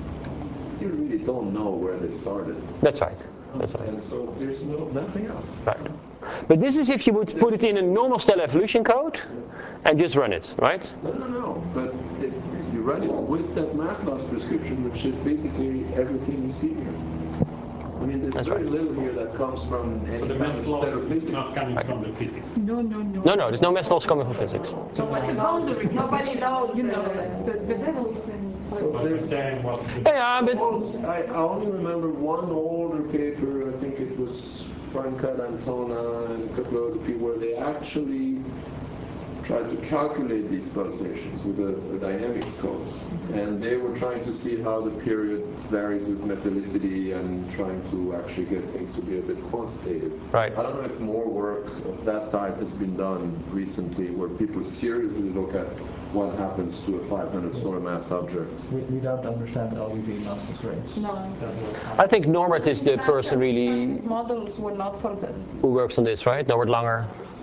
you really don't know where they started. That's right. That's right. And so there's no nothing else. Right. But this is if you would put it in a normal stellar evolution code and just run it, right? No, no, no. But it, you run it with that mass loss prescription, which is basically everything you see here. I mean, there's That's very right. little here that comes from any So the kind of mass loss stellar is physics. not coming from the physics. No, no, no. No, no, there's no mass loss coming from physics. So what's The the boundary, Nobody knows You the- know, the, the devil is in. So But we're there's, saying what's the... Yeah, but I, I only remember one older paper, I think it was Franca D'Antona and a couple of other people, where they actually tried to calculate these pulsations with a, a dynamic scope. And they were trying to see how the period varies with metallicity and trying to actually get things to be a bit quantitative. Right. I don't know if more work of that type has been done recently, where people seriously look at what happens to a five hundred solar mass object. We, we don't understand L B V mass rates. No. I think Norbert is the person really These models were not for that. who works on this, right? Norbert Langer.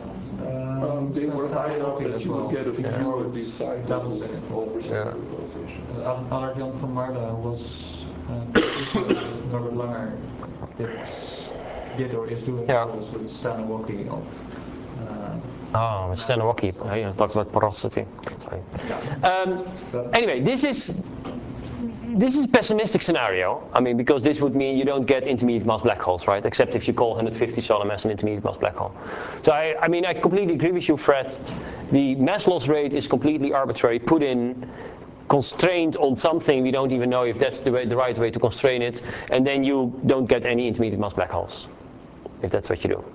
Um, they were high enough that you would get a few of these cycles Double of second. over Yeah. pulsations. Allerjan van Marla was uh, Norbert Langer did, did or is doing Yeah. models with Stanowski of uh, Oh, Stanowski. He talks about porosity. Sorry. Um, anyway, this is this is a pessimistic scenario. I mean, because this would mean you don't get intermediate mass black holes, right? Except if you call one hundred fifty solar mass an intermediate mass black hole. So I, I mean, I completely agree with you, Fred. The mass loss rate is completely arbitrary, put in, constrained on something. We don't even know if that's the, way, the right way to constrain it, and then you don't get any intermediate mass black holes, if that's what you do.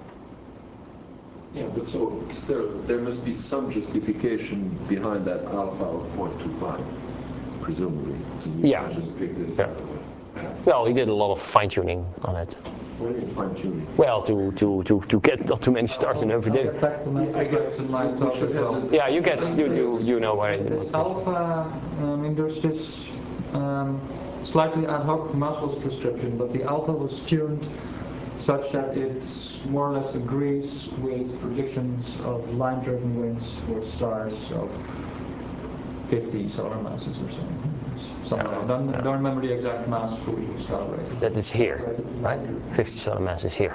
Yeah, but so still, there must be some justification behind that alpha of zero point two five, presumably. You Yeah. can't just pick this Yeah. out of the hat. Well, he did a lot of fine-tuning on it. What do you fine tuning? Well, to to to to get not too many stars in every I'll day. get back to my I guess in my we talk should as have well. this- Yeah, you get you you you know where it This is. alpha, I mean, there's this um, slightly ad hoc Maxwell's prescription, but the alpha was tuned such that it more or less agrees with predictions of line-driven winds for stars of fifty solar masses or so. Something like that. Don't, don't remember the exact mass for which it was calibrated. That is here, right? fifty solar masses here.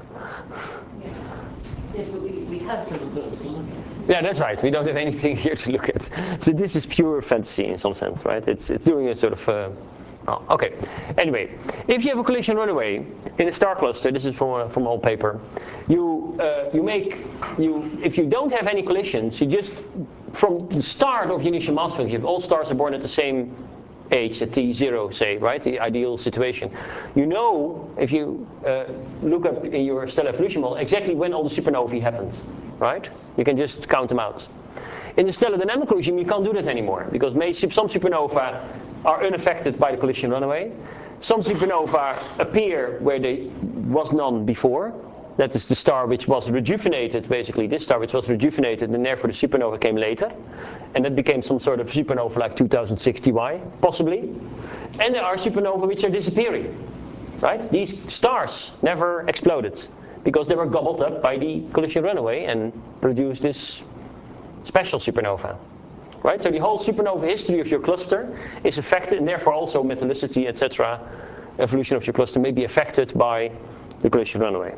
Yes, but we, we have some of those to look at. Yeah, that's right. We don't have anything here to look at. So this is pure fantasy in some sense, right? It's it's doing a sort of. Uh, oh, okay. Anyway, if you have a collision runaway in a star cluster, this is from a, from an old paper. You uh, you make you if you don't have any collisions, you just from the start of your initial mass function, if all stars are born at the same age at T zero, say, right, the ideal situation. You know, if you uh, look up in your stellar evolution model, exactly when all the supernovae happened, right? You can just count them out. In the stellar dynamic regime, you can't do that anymore, because some supernova are unaffected by the collision runaway. Some supernova appear where there was none before. That is the star which was rejuvenated, basically, this star which was rejuvenated, and therefore the supernova came later. And that became some sort of supernova like two thousand sixty Y, possibly. And there are supernovae which are disappearing, right? These stars never exploded, because they were gobbled up by the collision runaway and produced this special supernova, right? So the whole supernova history of your cluster is affected, and therefore also metallicity, et cetera, evolution of your cluster may be affected by the collision runaway.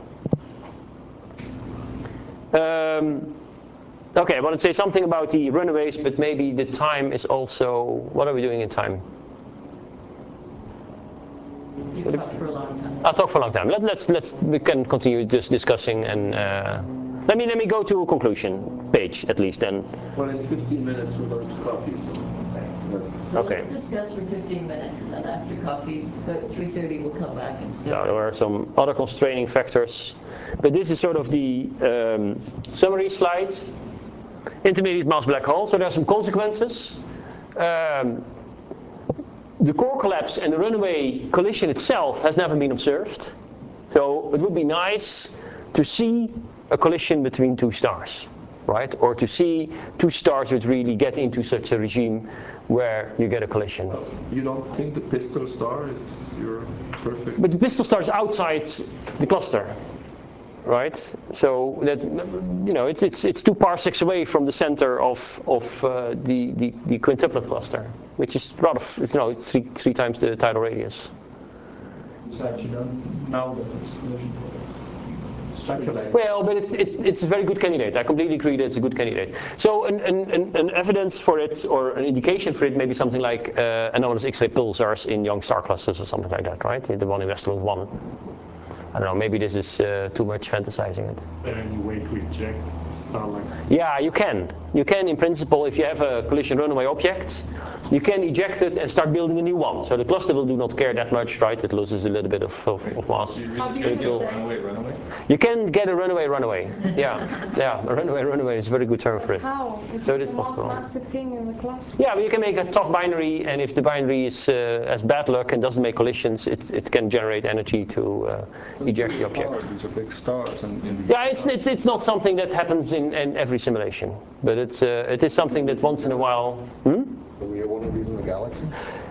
Um, okay, I want to say something about the runaways, but maybe the time is also. What are we doing in time? You talked for a long time. I'll talk for a long time. Let, let's let's we can continue just discussing and uh, let me let me go to a conclusion page at least then. Well, in fifteen minutes we're going to coffee, so let's. So Okay. let's discuss for fifteen minutes, and then after coffee, at three thirty we'll come back and Now, start. there are some other constraining factors, but this is sort of the um, summary slide. Intermediate mass black hole. So there are some consequences. Um, the core collapse and the runaway collision itself has never been observed. So it would be nice to see a collision between two stars, right? Or to see two stars which really get into such a regime where you get a collision. You don't think the pistol star is your perfect? But the pistol star is outside the cluster, right? So that, you know, it's it's it's two parsecs away from the center of of uh, the, the the quintuplet cluster, which is rather, you know, it's three three times the tidal radius. Besides, you don't know that it's collision. Speculate. Well, but it's it, it's a very good candidate. I completely agree that it's a good candidate. So an an, an, an evidence for it, or an indication for it, may be something like uh, anomalous X-ray pulsars in young star clusters or something like that, right? The one in Westerlund one. I don't know, maybe this is uh, too much fantasizing it. Is there any way to eject a star like that? Yeah, you can. You can, in principle, if you have a collision runaway object, you can eject it and start building a new one. So the cluster will do not care that much, right? It loses a little bit of, of, of mass. So you How really do you can do get a that? runaway, runaway? You can get a runaway runaway. Yeah, yeah. A runaway runaway is a very good term for it. How? If So it it's is the most possible. massive thing in the cluster. Yeah, but you can make a tough binary, and if the binary is uh, has bad luck and doesn't make collisions, it it can generate energy to uh, eject the object. These are big stars, and in the Yeah, it's, it's it's not something that happens in, in every simulation, but it's uh, it is something that once in a while. Hmm? Do we have one of these in the galaxy?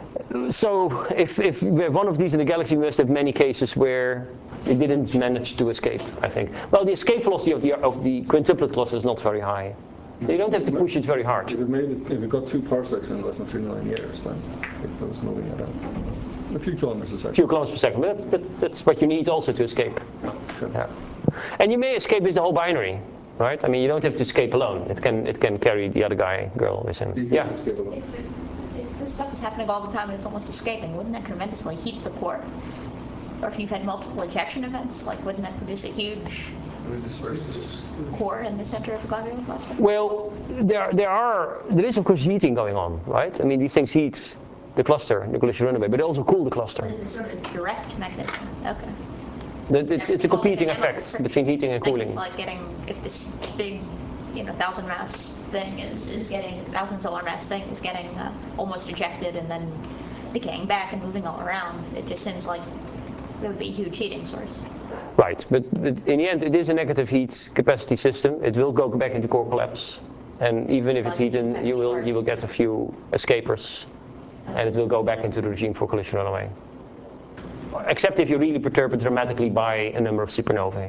So if if we have one of these in the galaxy, we must have many cases where it didn't manage to escape, I think. Well, the escape velocity of the of the quintuplet cluster is not very high. So you don't have to push it very hard. If it made it, if it got two parsecs in less than three million years, then it was moving at a, a few kilometers a A second. few kilometers per second, but that's, that, that's what you need also to escape. Exactly. Yeah. And you may escape with the whole binary, right? I mean, you don't have to escape alone. It can it can carry the other guy, girl with him. It's easy Yeah. to escape alone. If, it, if this stuff is happening all the time and it's almost escaping, wouldn't that tremendously heat the core? Or if you've had multiple ejection events, like wouldn't that produce a huge It disperses. core in the center of the globular cluster? Well, there there are there is of course heating going on, right? I mean, these things heat the cluster, the collision runaway, but they also cool the cluster. Is it sort of direct mechanism? Okay. That it's it's a competing effect between heating and cooling. It's like getting, if this big, you know, thousand mass thing is, is getting, thousand solar mass thing is getting uh, almost ejected and then decaying back and moving all around, it just seems like there would be a huge heating source. Right, but, but in the end, it is a negative heat capacity system. It will go back into core collapse, and even if it's heated, you will you will get a few escapers. and it will go back into the regime for collision runaway. Except if you really perturb it dramatically by a number of supernovae.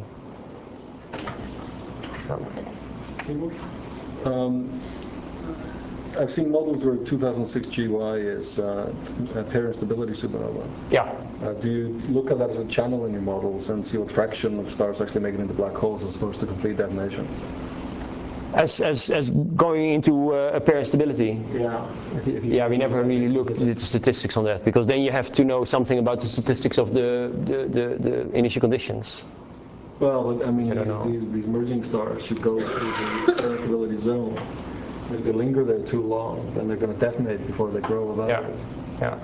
So. Um, I've seen models where two thousand six G Y is uh, a pair instability supernova. Yeah. Uh, do you look at that as a channel in your models and see what fraction of stars actually make it into black holes as opposed to complete detonation? As, as, as going into uh, a pair instability? Yeah. If you, if you yeah, we never really looked at the statistics on that, because then you have to know something about the statistics of the, the, the, the initial conditions. Well, I mean, I these, these, these merging stars should go through the pair instability zone. If they linger there too long, then they're going to detonate before they grow without yeah. it. Yeah.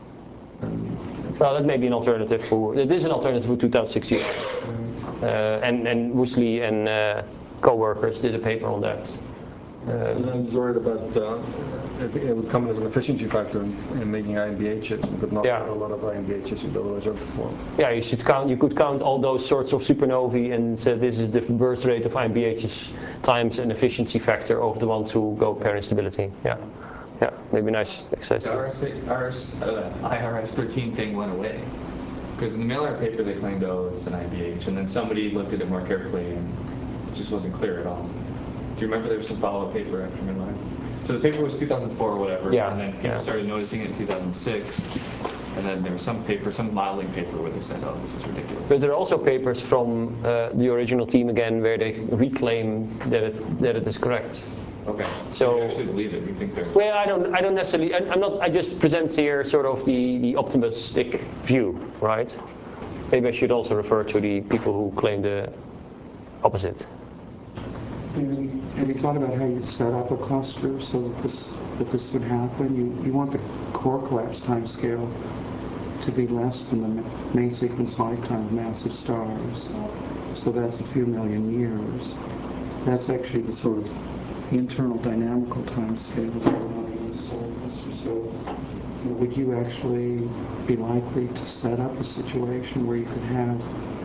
Um, well, that may be an alternative for. It is an alternative for two thousand sixteen. Uh, and and Woosley and uh, co-workers did a paper on that. Uh, and I was worried about uh, I think it would come as an efficiency factor in, in making I M B Hs, but not yeah. a lot of I M B Hs you'd otherwise have to form. Yeah, you should count. You could count all those sorts of supernovae and say this is the birth rate of I M B Hs times an efficiency factor of the ones who go pair instability. Yeah, yeah, maybe nice exercise. The R S, R S, uh, I R S thirteen thing went away because in the Miller paper they claimed, oh, it's an I M B H, and then somebody looked at it more carefully and it just wasn't clear at all. Do you remember there was some follow-up paper after Miller? So the paper was two thousand four or whatever, yeah, and then people yeah. started noticing it in two thousand six, and then there was some paper, some modeling paper where they said, oh, this is ridiculous. But there are also papers from uh, the original team again where they reclaim that it, that it is correct. Okay, so, so you actually believe it, you think they're... Well, I don't, I don't necessarily, I, I'm not, I just present here sort of the, the optimistic view, right? Maybe I should also refer to the people who claim the opposite. Have you thought about how you set up a cluster so that this that this would happen? You you want the core collapse time scale to be less than the main sequence lifetime of massive stars. So that's a few million years. That's actually the sort of internal dynamical time scales of a lot of these solar clusters. So you know, would you actually be likely to set up a situation where you could have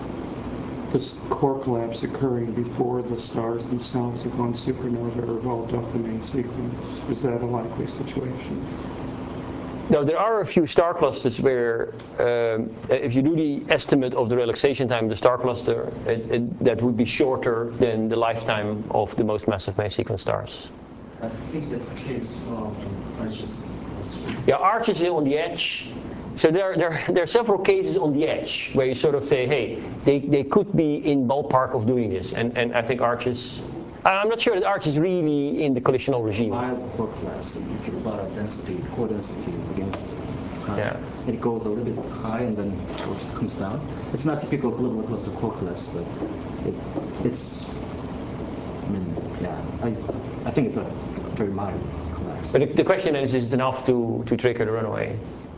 this core collapse occurring before the stars themselves have gone supernova or evolved off the main sequence? Is that a likely situation? No, there are a few star clusters where, um, if you do the estimate of the relaxation time of the star cluster, it, it, that would be shorter than the lifetime of the most massive main sequence stars. I think that's the case from Arches. Yeah, Arches is on the edge. So there, there, there are several cases on the edge where you sort of say, hey, they, they could be in ballpark of doing this. And, and I think Arches, I'm not sure that Arches is really in the collisional regime. Mild core collapse, if you plot out density, core density against time, yeah. it goes a little bit high and then goes, comes down. It's not typical collisional cluster core collapse, but it, it's, I mean, yeah, I, I think it's a very mild collapse. But the, the question is, is it enough to, to trigger the runaway?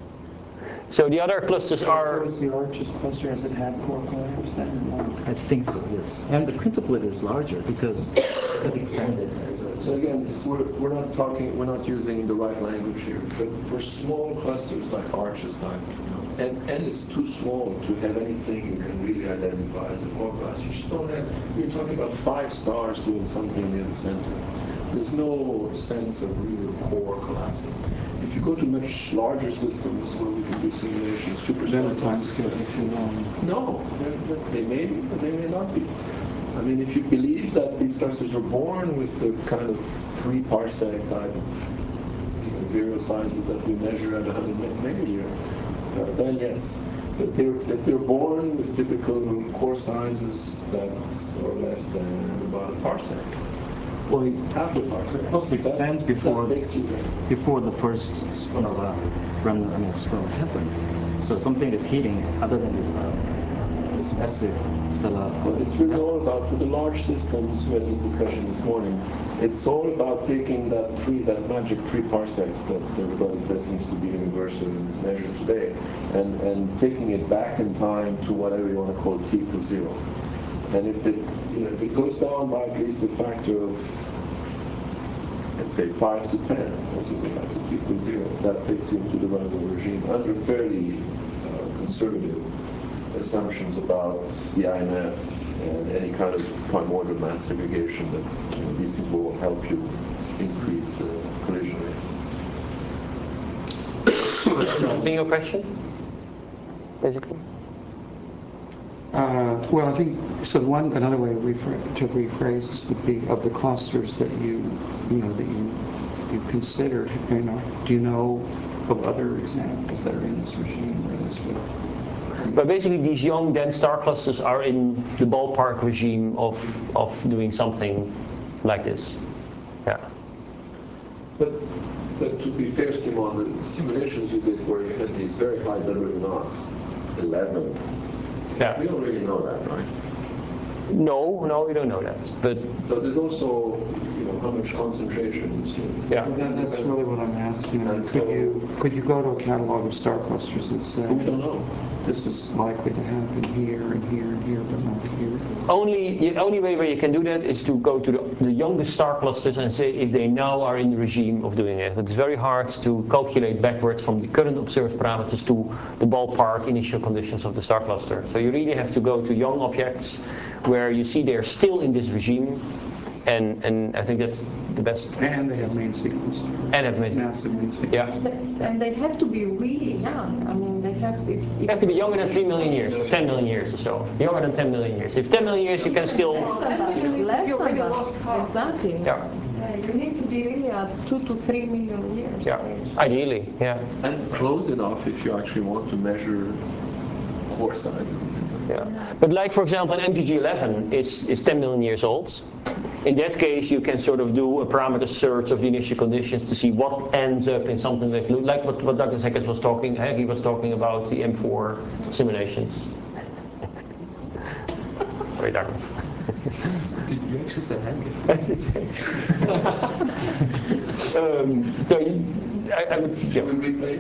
So the other clusters are... So is the Arches cluster, has it had core collapse then? I think so, yes. And the quintuplet is larger because it's extended as a... So again, we're, we're not talking, we're not using the right language here. But for small clusters like Arches type, you know, and n is too small to have anything you can really identify as a core collapse. You just don't have, you're talking about five stars doing something near the center. There's no sense of really a core collapsing. If you go to much larger systems where we can do simulations, superstar clusters, no, they're, they're, they may be, but they may not be. I mean, if you believe that these clusters are born with the kind of three parsec type you know, virial sizes that we measure at one hundred megayear, uh, then yes. But they're, that they're born with typical core sizes that are less than about a parsec. Well, half a parsec. It also expands before before the first supernova run. I mean, supernova happens. So something is heating other than this, uh, this massive stellar. So it's really all about, for the large systems. We had this discussion this morning. It's all about taking that three, that magic three parsecs that everybody says seems to be universal in this measure today, and and taking it back in time to whatever you want to call t equals zero. And if it, you know, if it goes down by at least a factor of, let's say, five to ten, as you go back to t equals zero, that takes you into the runaway regime under fairly uh, conservative assumptions about the I M F and any kind of primordial mass segregation that, you know, these things will help you increase the collision rate. Answering your question, basically. Uh, well, I think so. One another way to rephrase, to rephrase this would be of the clusters that you, you know, that you you considered. You know, do you know of other examples that are in this regime where this would? But basically, these young dense star clusters are in the ballpark regime of of doing something like this. Yeah. But, but to be fair, Simon, the simulations you did where you had these very high delivery knots, eleven. Yeah. We don't really know that, right? No, no, we don't know that. But so there's also, you know, how much concentration you see. Yeah. Well, that, that's really what I'm asking. I mean, And could so- you could you go to a catalog of star clusters and say, We don't know. this is likely to happen here and here and here, but not here? only the only way where you can do that is to go to the, the youngest star clusters and say if they now are in the regime of doing it. It's very hard to calculate backwards from the current observed parameters to the ballpark initial conditions of the star cluster. So you really have to go to young objects where you see they're still in this regime, and and I think that's the best. And they have main sequence. And have main massive main sequence. Yeah. And they have to be really young. I mean, they have to. You have to be younger than three million years, or ten million years or so. Younger than ten million years. If ten million years, you can still. Less than that. Exactly. Yeah. Yeah, you need to be really at two to three million years. Yeah. Ideally, yeah. And close enough if you actually want to measure core sizes. Yeah. But like, for example, an M T G eleven is, is ten million years old. In that case, you can sort of do a parameter search of the initial conditions to see what ends up in something that look like what, what Douglas Heckes was talking. He was talking about the M four simulations. Sorry, Douglas. Did you actually say Heckes? That's it. um, so you, I, I would. Should we replay?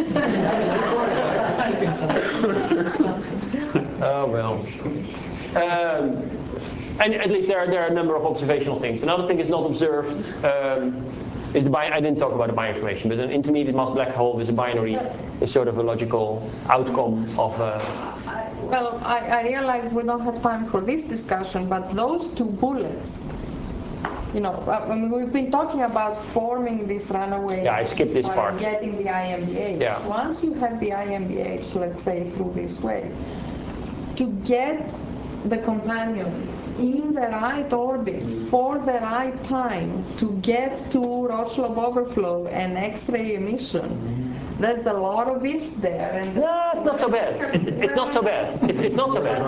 Oh well. Um, and at least there are there are a number of observational things. Another thing is not observed um, is the bi- I didn't talk about the bioinformation, but an intermediate mass black hole with a binary is sort of a logical outcome of. Uh, Well, I, I realize we don't have time for this discussion, but those two bullets, you know, I mean, we've been talking about forming this runaway. Yeah, I skipped this by part. Getting the I M B H. Yeah. Once you have the I M B H, let's say through this way, to get the companion in the right orbit for the right time to get to Roche-Lobe overflow and X-ray emission. There's a lot of ifs there. And no, it's not so bad. It's, it's not so bad. It's, it's not so bad.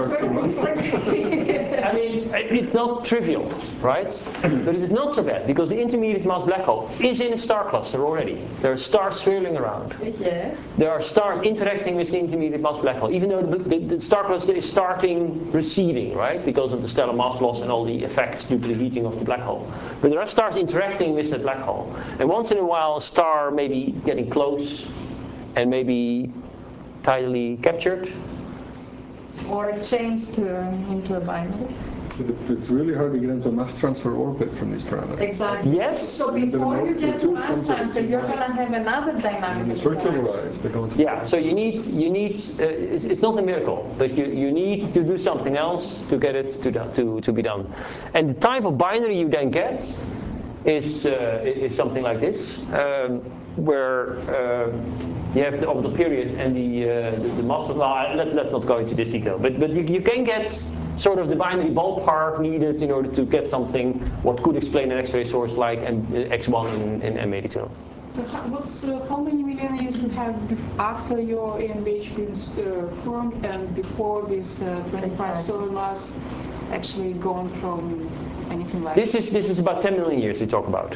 I mean, it's not trivial, right? But it is not so bad because the intermediate mass black hole is in a star cluster already. There are stars swirling around. Yes. There are stars interacting with the intermediate mass black hole, even though the, the, the star cluster is starting receding, right? Because of the stellar mass loss and all the effects due to the heating of the black hole. But there are stars interacting with the black hole. And once in a while, a star may be getting close and maybe tidally captured. Or changed uh, into a binary. It's really hard to get into a mass transfer orbit from these parameters. Exactly. Yes. So before you get to mass transfer, you're going to have another dynamic. When you circularize, they go into. Yeah. So you need you need uh, it's, it's not a miracle, but you, you need to do something else to get it to do, to to be done. And the type of binary you then get is uh, is something like this, um, where. Uh, You have the orbital period and the uh, the, the mass. Well, let, let's not go into this detail, but but you, you can get sort of the binary ballpark needed in order to get something what could explain an X-ray source like M, uh, X one in, in M eighty-two. So how, what's, uh, how many million years you have bef- after your A M B H been uh, formed and before this uh, twenty-five Exactly. solar mass actually gone from anything like This is this is about ten million years we talk about.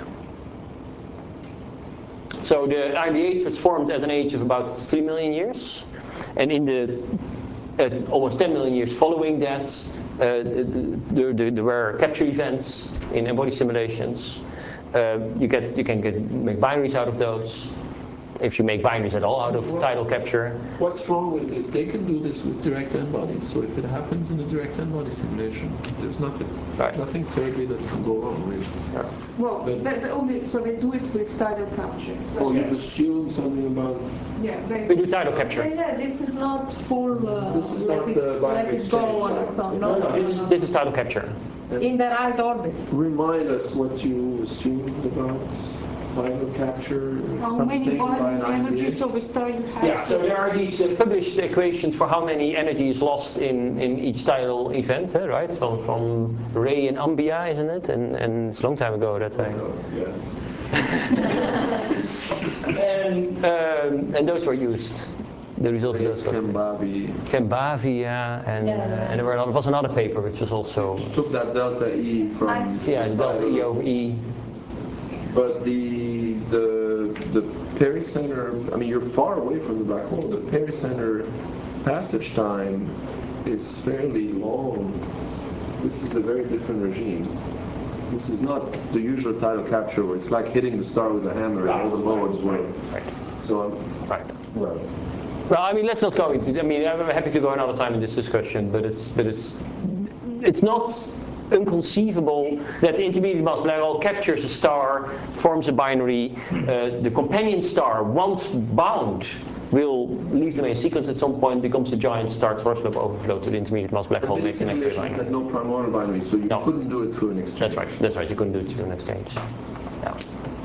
So the I M B H was formed at an age of about three million years, and in the uh, almost ten million years following that, uh, there the, the were capture events in embodied simulations. Uh, you get you can get make binaries out of those. If you make binaries at all out of tidal capture. What's wrong with this? They can do this with direct n-body. So if it happens in a direct n-body simulation, there's nothing, Right. nothing terribly that can go wrong, really. Yeah. Well, they, they only, so they do it with tidal capture. Oh, Yes. you've assumed something about. Yeah, they, We do tidal capture. Yeah, yeah, this is not full. Uh, This is let not it, the let binary it go exchange. on its own. No, no, this is this is tidal capture. In the right orbit. Remind us what you assumed about tidal capture How many something by an I M B H? energies of a star you have? Yeah, so there are these uh, published equations for how many energy is lost in, in each tidal event, uh, right? From, from Ray and Ambia, isn't it? And, and it's a long time ago that I... Oh, yes. and, um, and those were used. The result of those was Kembavi. Kembavi, yeah, and, Yeah. uh, and there were, was another paper which was also... Took that delta E from... Yeah, the delta E over E. But the the the pericenter, I mean, you're far away from the black hole. The pericenter passage time is fairly long. This is a very different regime. This is not the usual tidal capture where it's like hitting the star with a hammer and all the modes were. So I'm, right. Well. Well, I mean, let's not go into. I mean, I'm happy to go another time in this discussion, but it's but it's it's not inconceivable that the intermediate mass black hole captures a star, forms a binary. Uh, the companion star, once bound, will leave the main sequence at some point, becomes a giant star, force lobe overflow to the intermediate mass black hole, makes the next wave simulations had no primordial binary, so you no. couldn't do it through an exchange. That's right. That's right. You couldn't do it through an exchange. Yeah.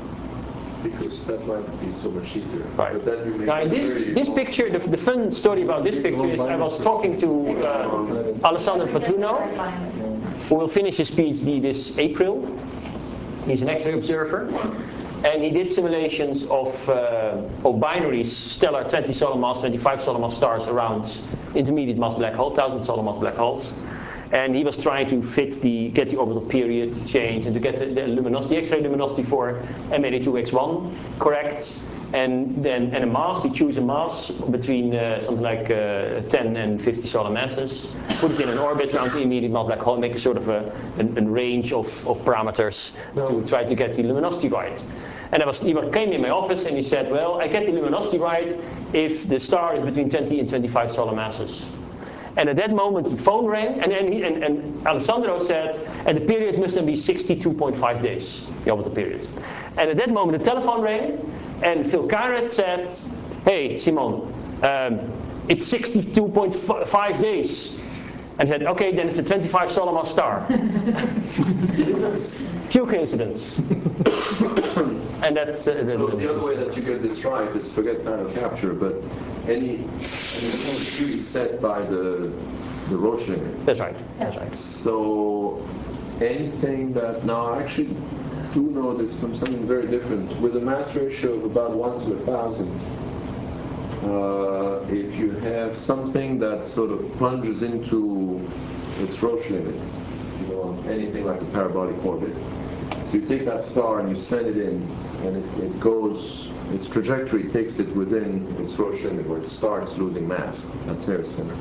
Because that might be so much easier. Right. But then you make now, in this this picture, the, the fun story about this picture is I was talking to uh, Alessandro Patruno, who will finish his PhD this April. He's an X-ray observer, and he did simulations of uh, of binaries, stellar twenty solar mass, twenty-five solar mass stars around intermediate mass black hole, one thousand solar mass black holes. And he was trying to fit the, get the orbital period change and to get the, the luminosity, X-ray luminosity for M eighty-two X one correct. And then and a mass, we choose a mass between uh, something like uh, ten and fifty solar masses, put it in an orbit around the immediate mass black hole, make a sort of a, a, a range of, of parameters to try to get the luminosity right. And I was, he came in my office and he said, well, I get the luminosity right if the star is between twenty and twenty-five solar masses. And at that moment, the phone rang, and, and, he, and, and Alessandro said, and the period must then be sixty-two point five days, the orbital period. And at that moment, the telephone rang, and Phil Carrett said, hey, Simon, um, it's sixty-two point five days. And he said, okay, then it's a twenty-five solar mass star. This is pure coincidence. And that's uh, so the other way that you get this right is forget tidal capture, but any any theory set by the the Roche limit. That's right. That's right. So anything that now I actually do know this from something very different with a mass ratio of about one to a thousand. Uh, if you have something that sort of plunges into its Roche limit, you know, anything like a parabolic orbit. So you take that star and you send it in, and it, it goes, its trajectory takes it within its Roche limit, where it starts losing mass at pericenter.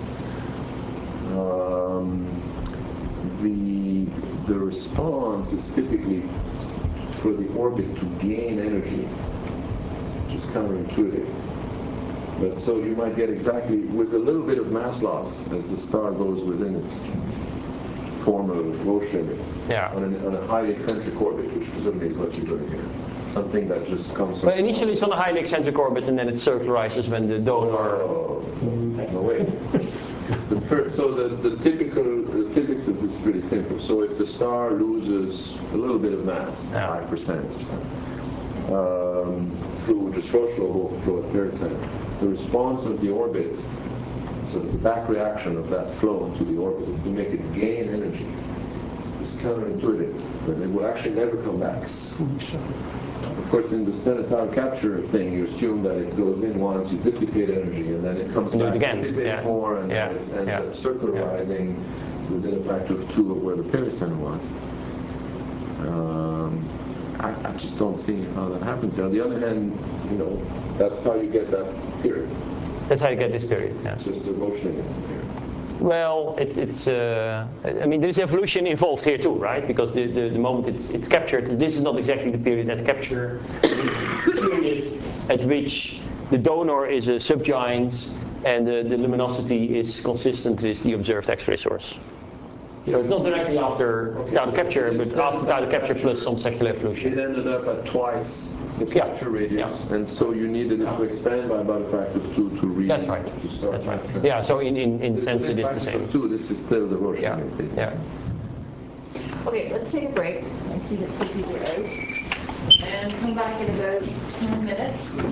Um, the, the response is typically for the orbit to gain energy, which is counterintuitive. But so you might get exactly, with a little bit of mass loss as the star goes within its former Roche limit, yeah. on, an, on a highly eccentric orbit, which presumably is what you're doing here. Something that just comes from... Well, initially it's on a highly eccentric orbit, and then it circularizes when the donor... Oh, no way. The first, so the, the typical the physics of this is pretty simple. So if the star loses a little bit of mass, five yeah. percent or something, um, through just Roche overflow at pericenter, the response of the orbit, so the back reaction of that flow into the orbit is to make it gain energy. It's counterintuitive, but it will actually never come back. Of course, in the standard tidal capture thing, you assume that it goes in once, you dissipate energy, and then it comes and back, it again. dissipates yeah. more, and yeah. then it ends yeah. up circularizing yeah. within a factor of two of where the pericenter was. Um, I, I just don't see how that happens. On the other hand, you know, that's how you get that period. That's how you get this period. Yeah. It's just the Roche limit period. Well, it's, it's uh, I mean, there's evolution involved here too, right? Because the, the, the moment it's, it's captured, this is not exactly the period at capture, the period at which the donor is a subgiant and the, the luminosity is consistent with the observed X-ray source. So it's not directly after okay, tidal so capture, but after tidal capture plus some secular evolution. It ended up at twice the capture yeah. radius, yeah. and so you needed yeah. it to expand by about a factor of two to reach. That's right. To start That's right. Yeah. So in in, in the sense it is the same. Of two, this is still the Roche yeah. limit, basically. Yeah. Okay, let's take a break. I see that cookies are out. and come back in about ten minutes.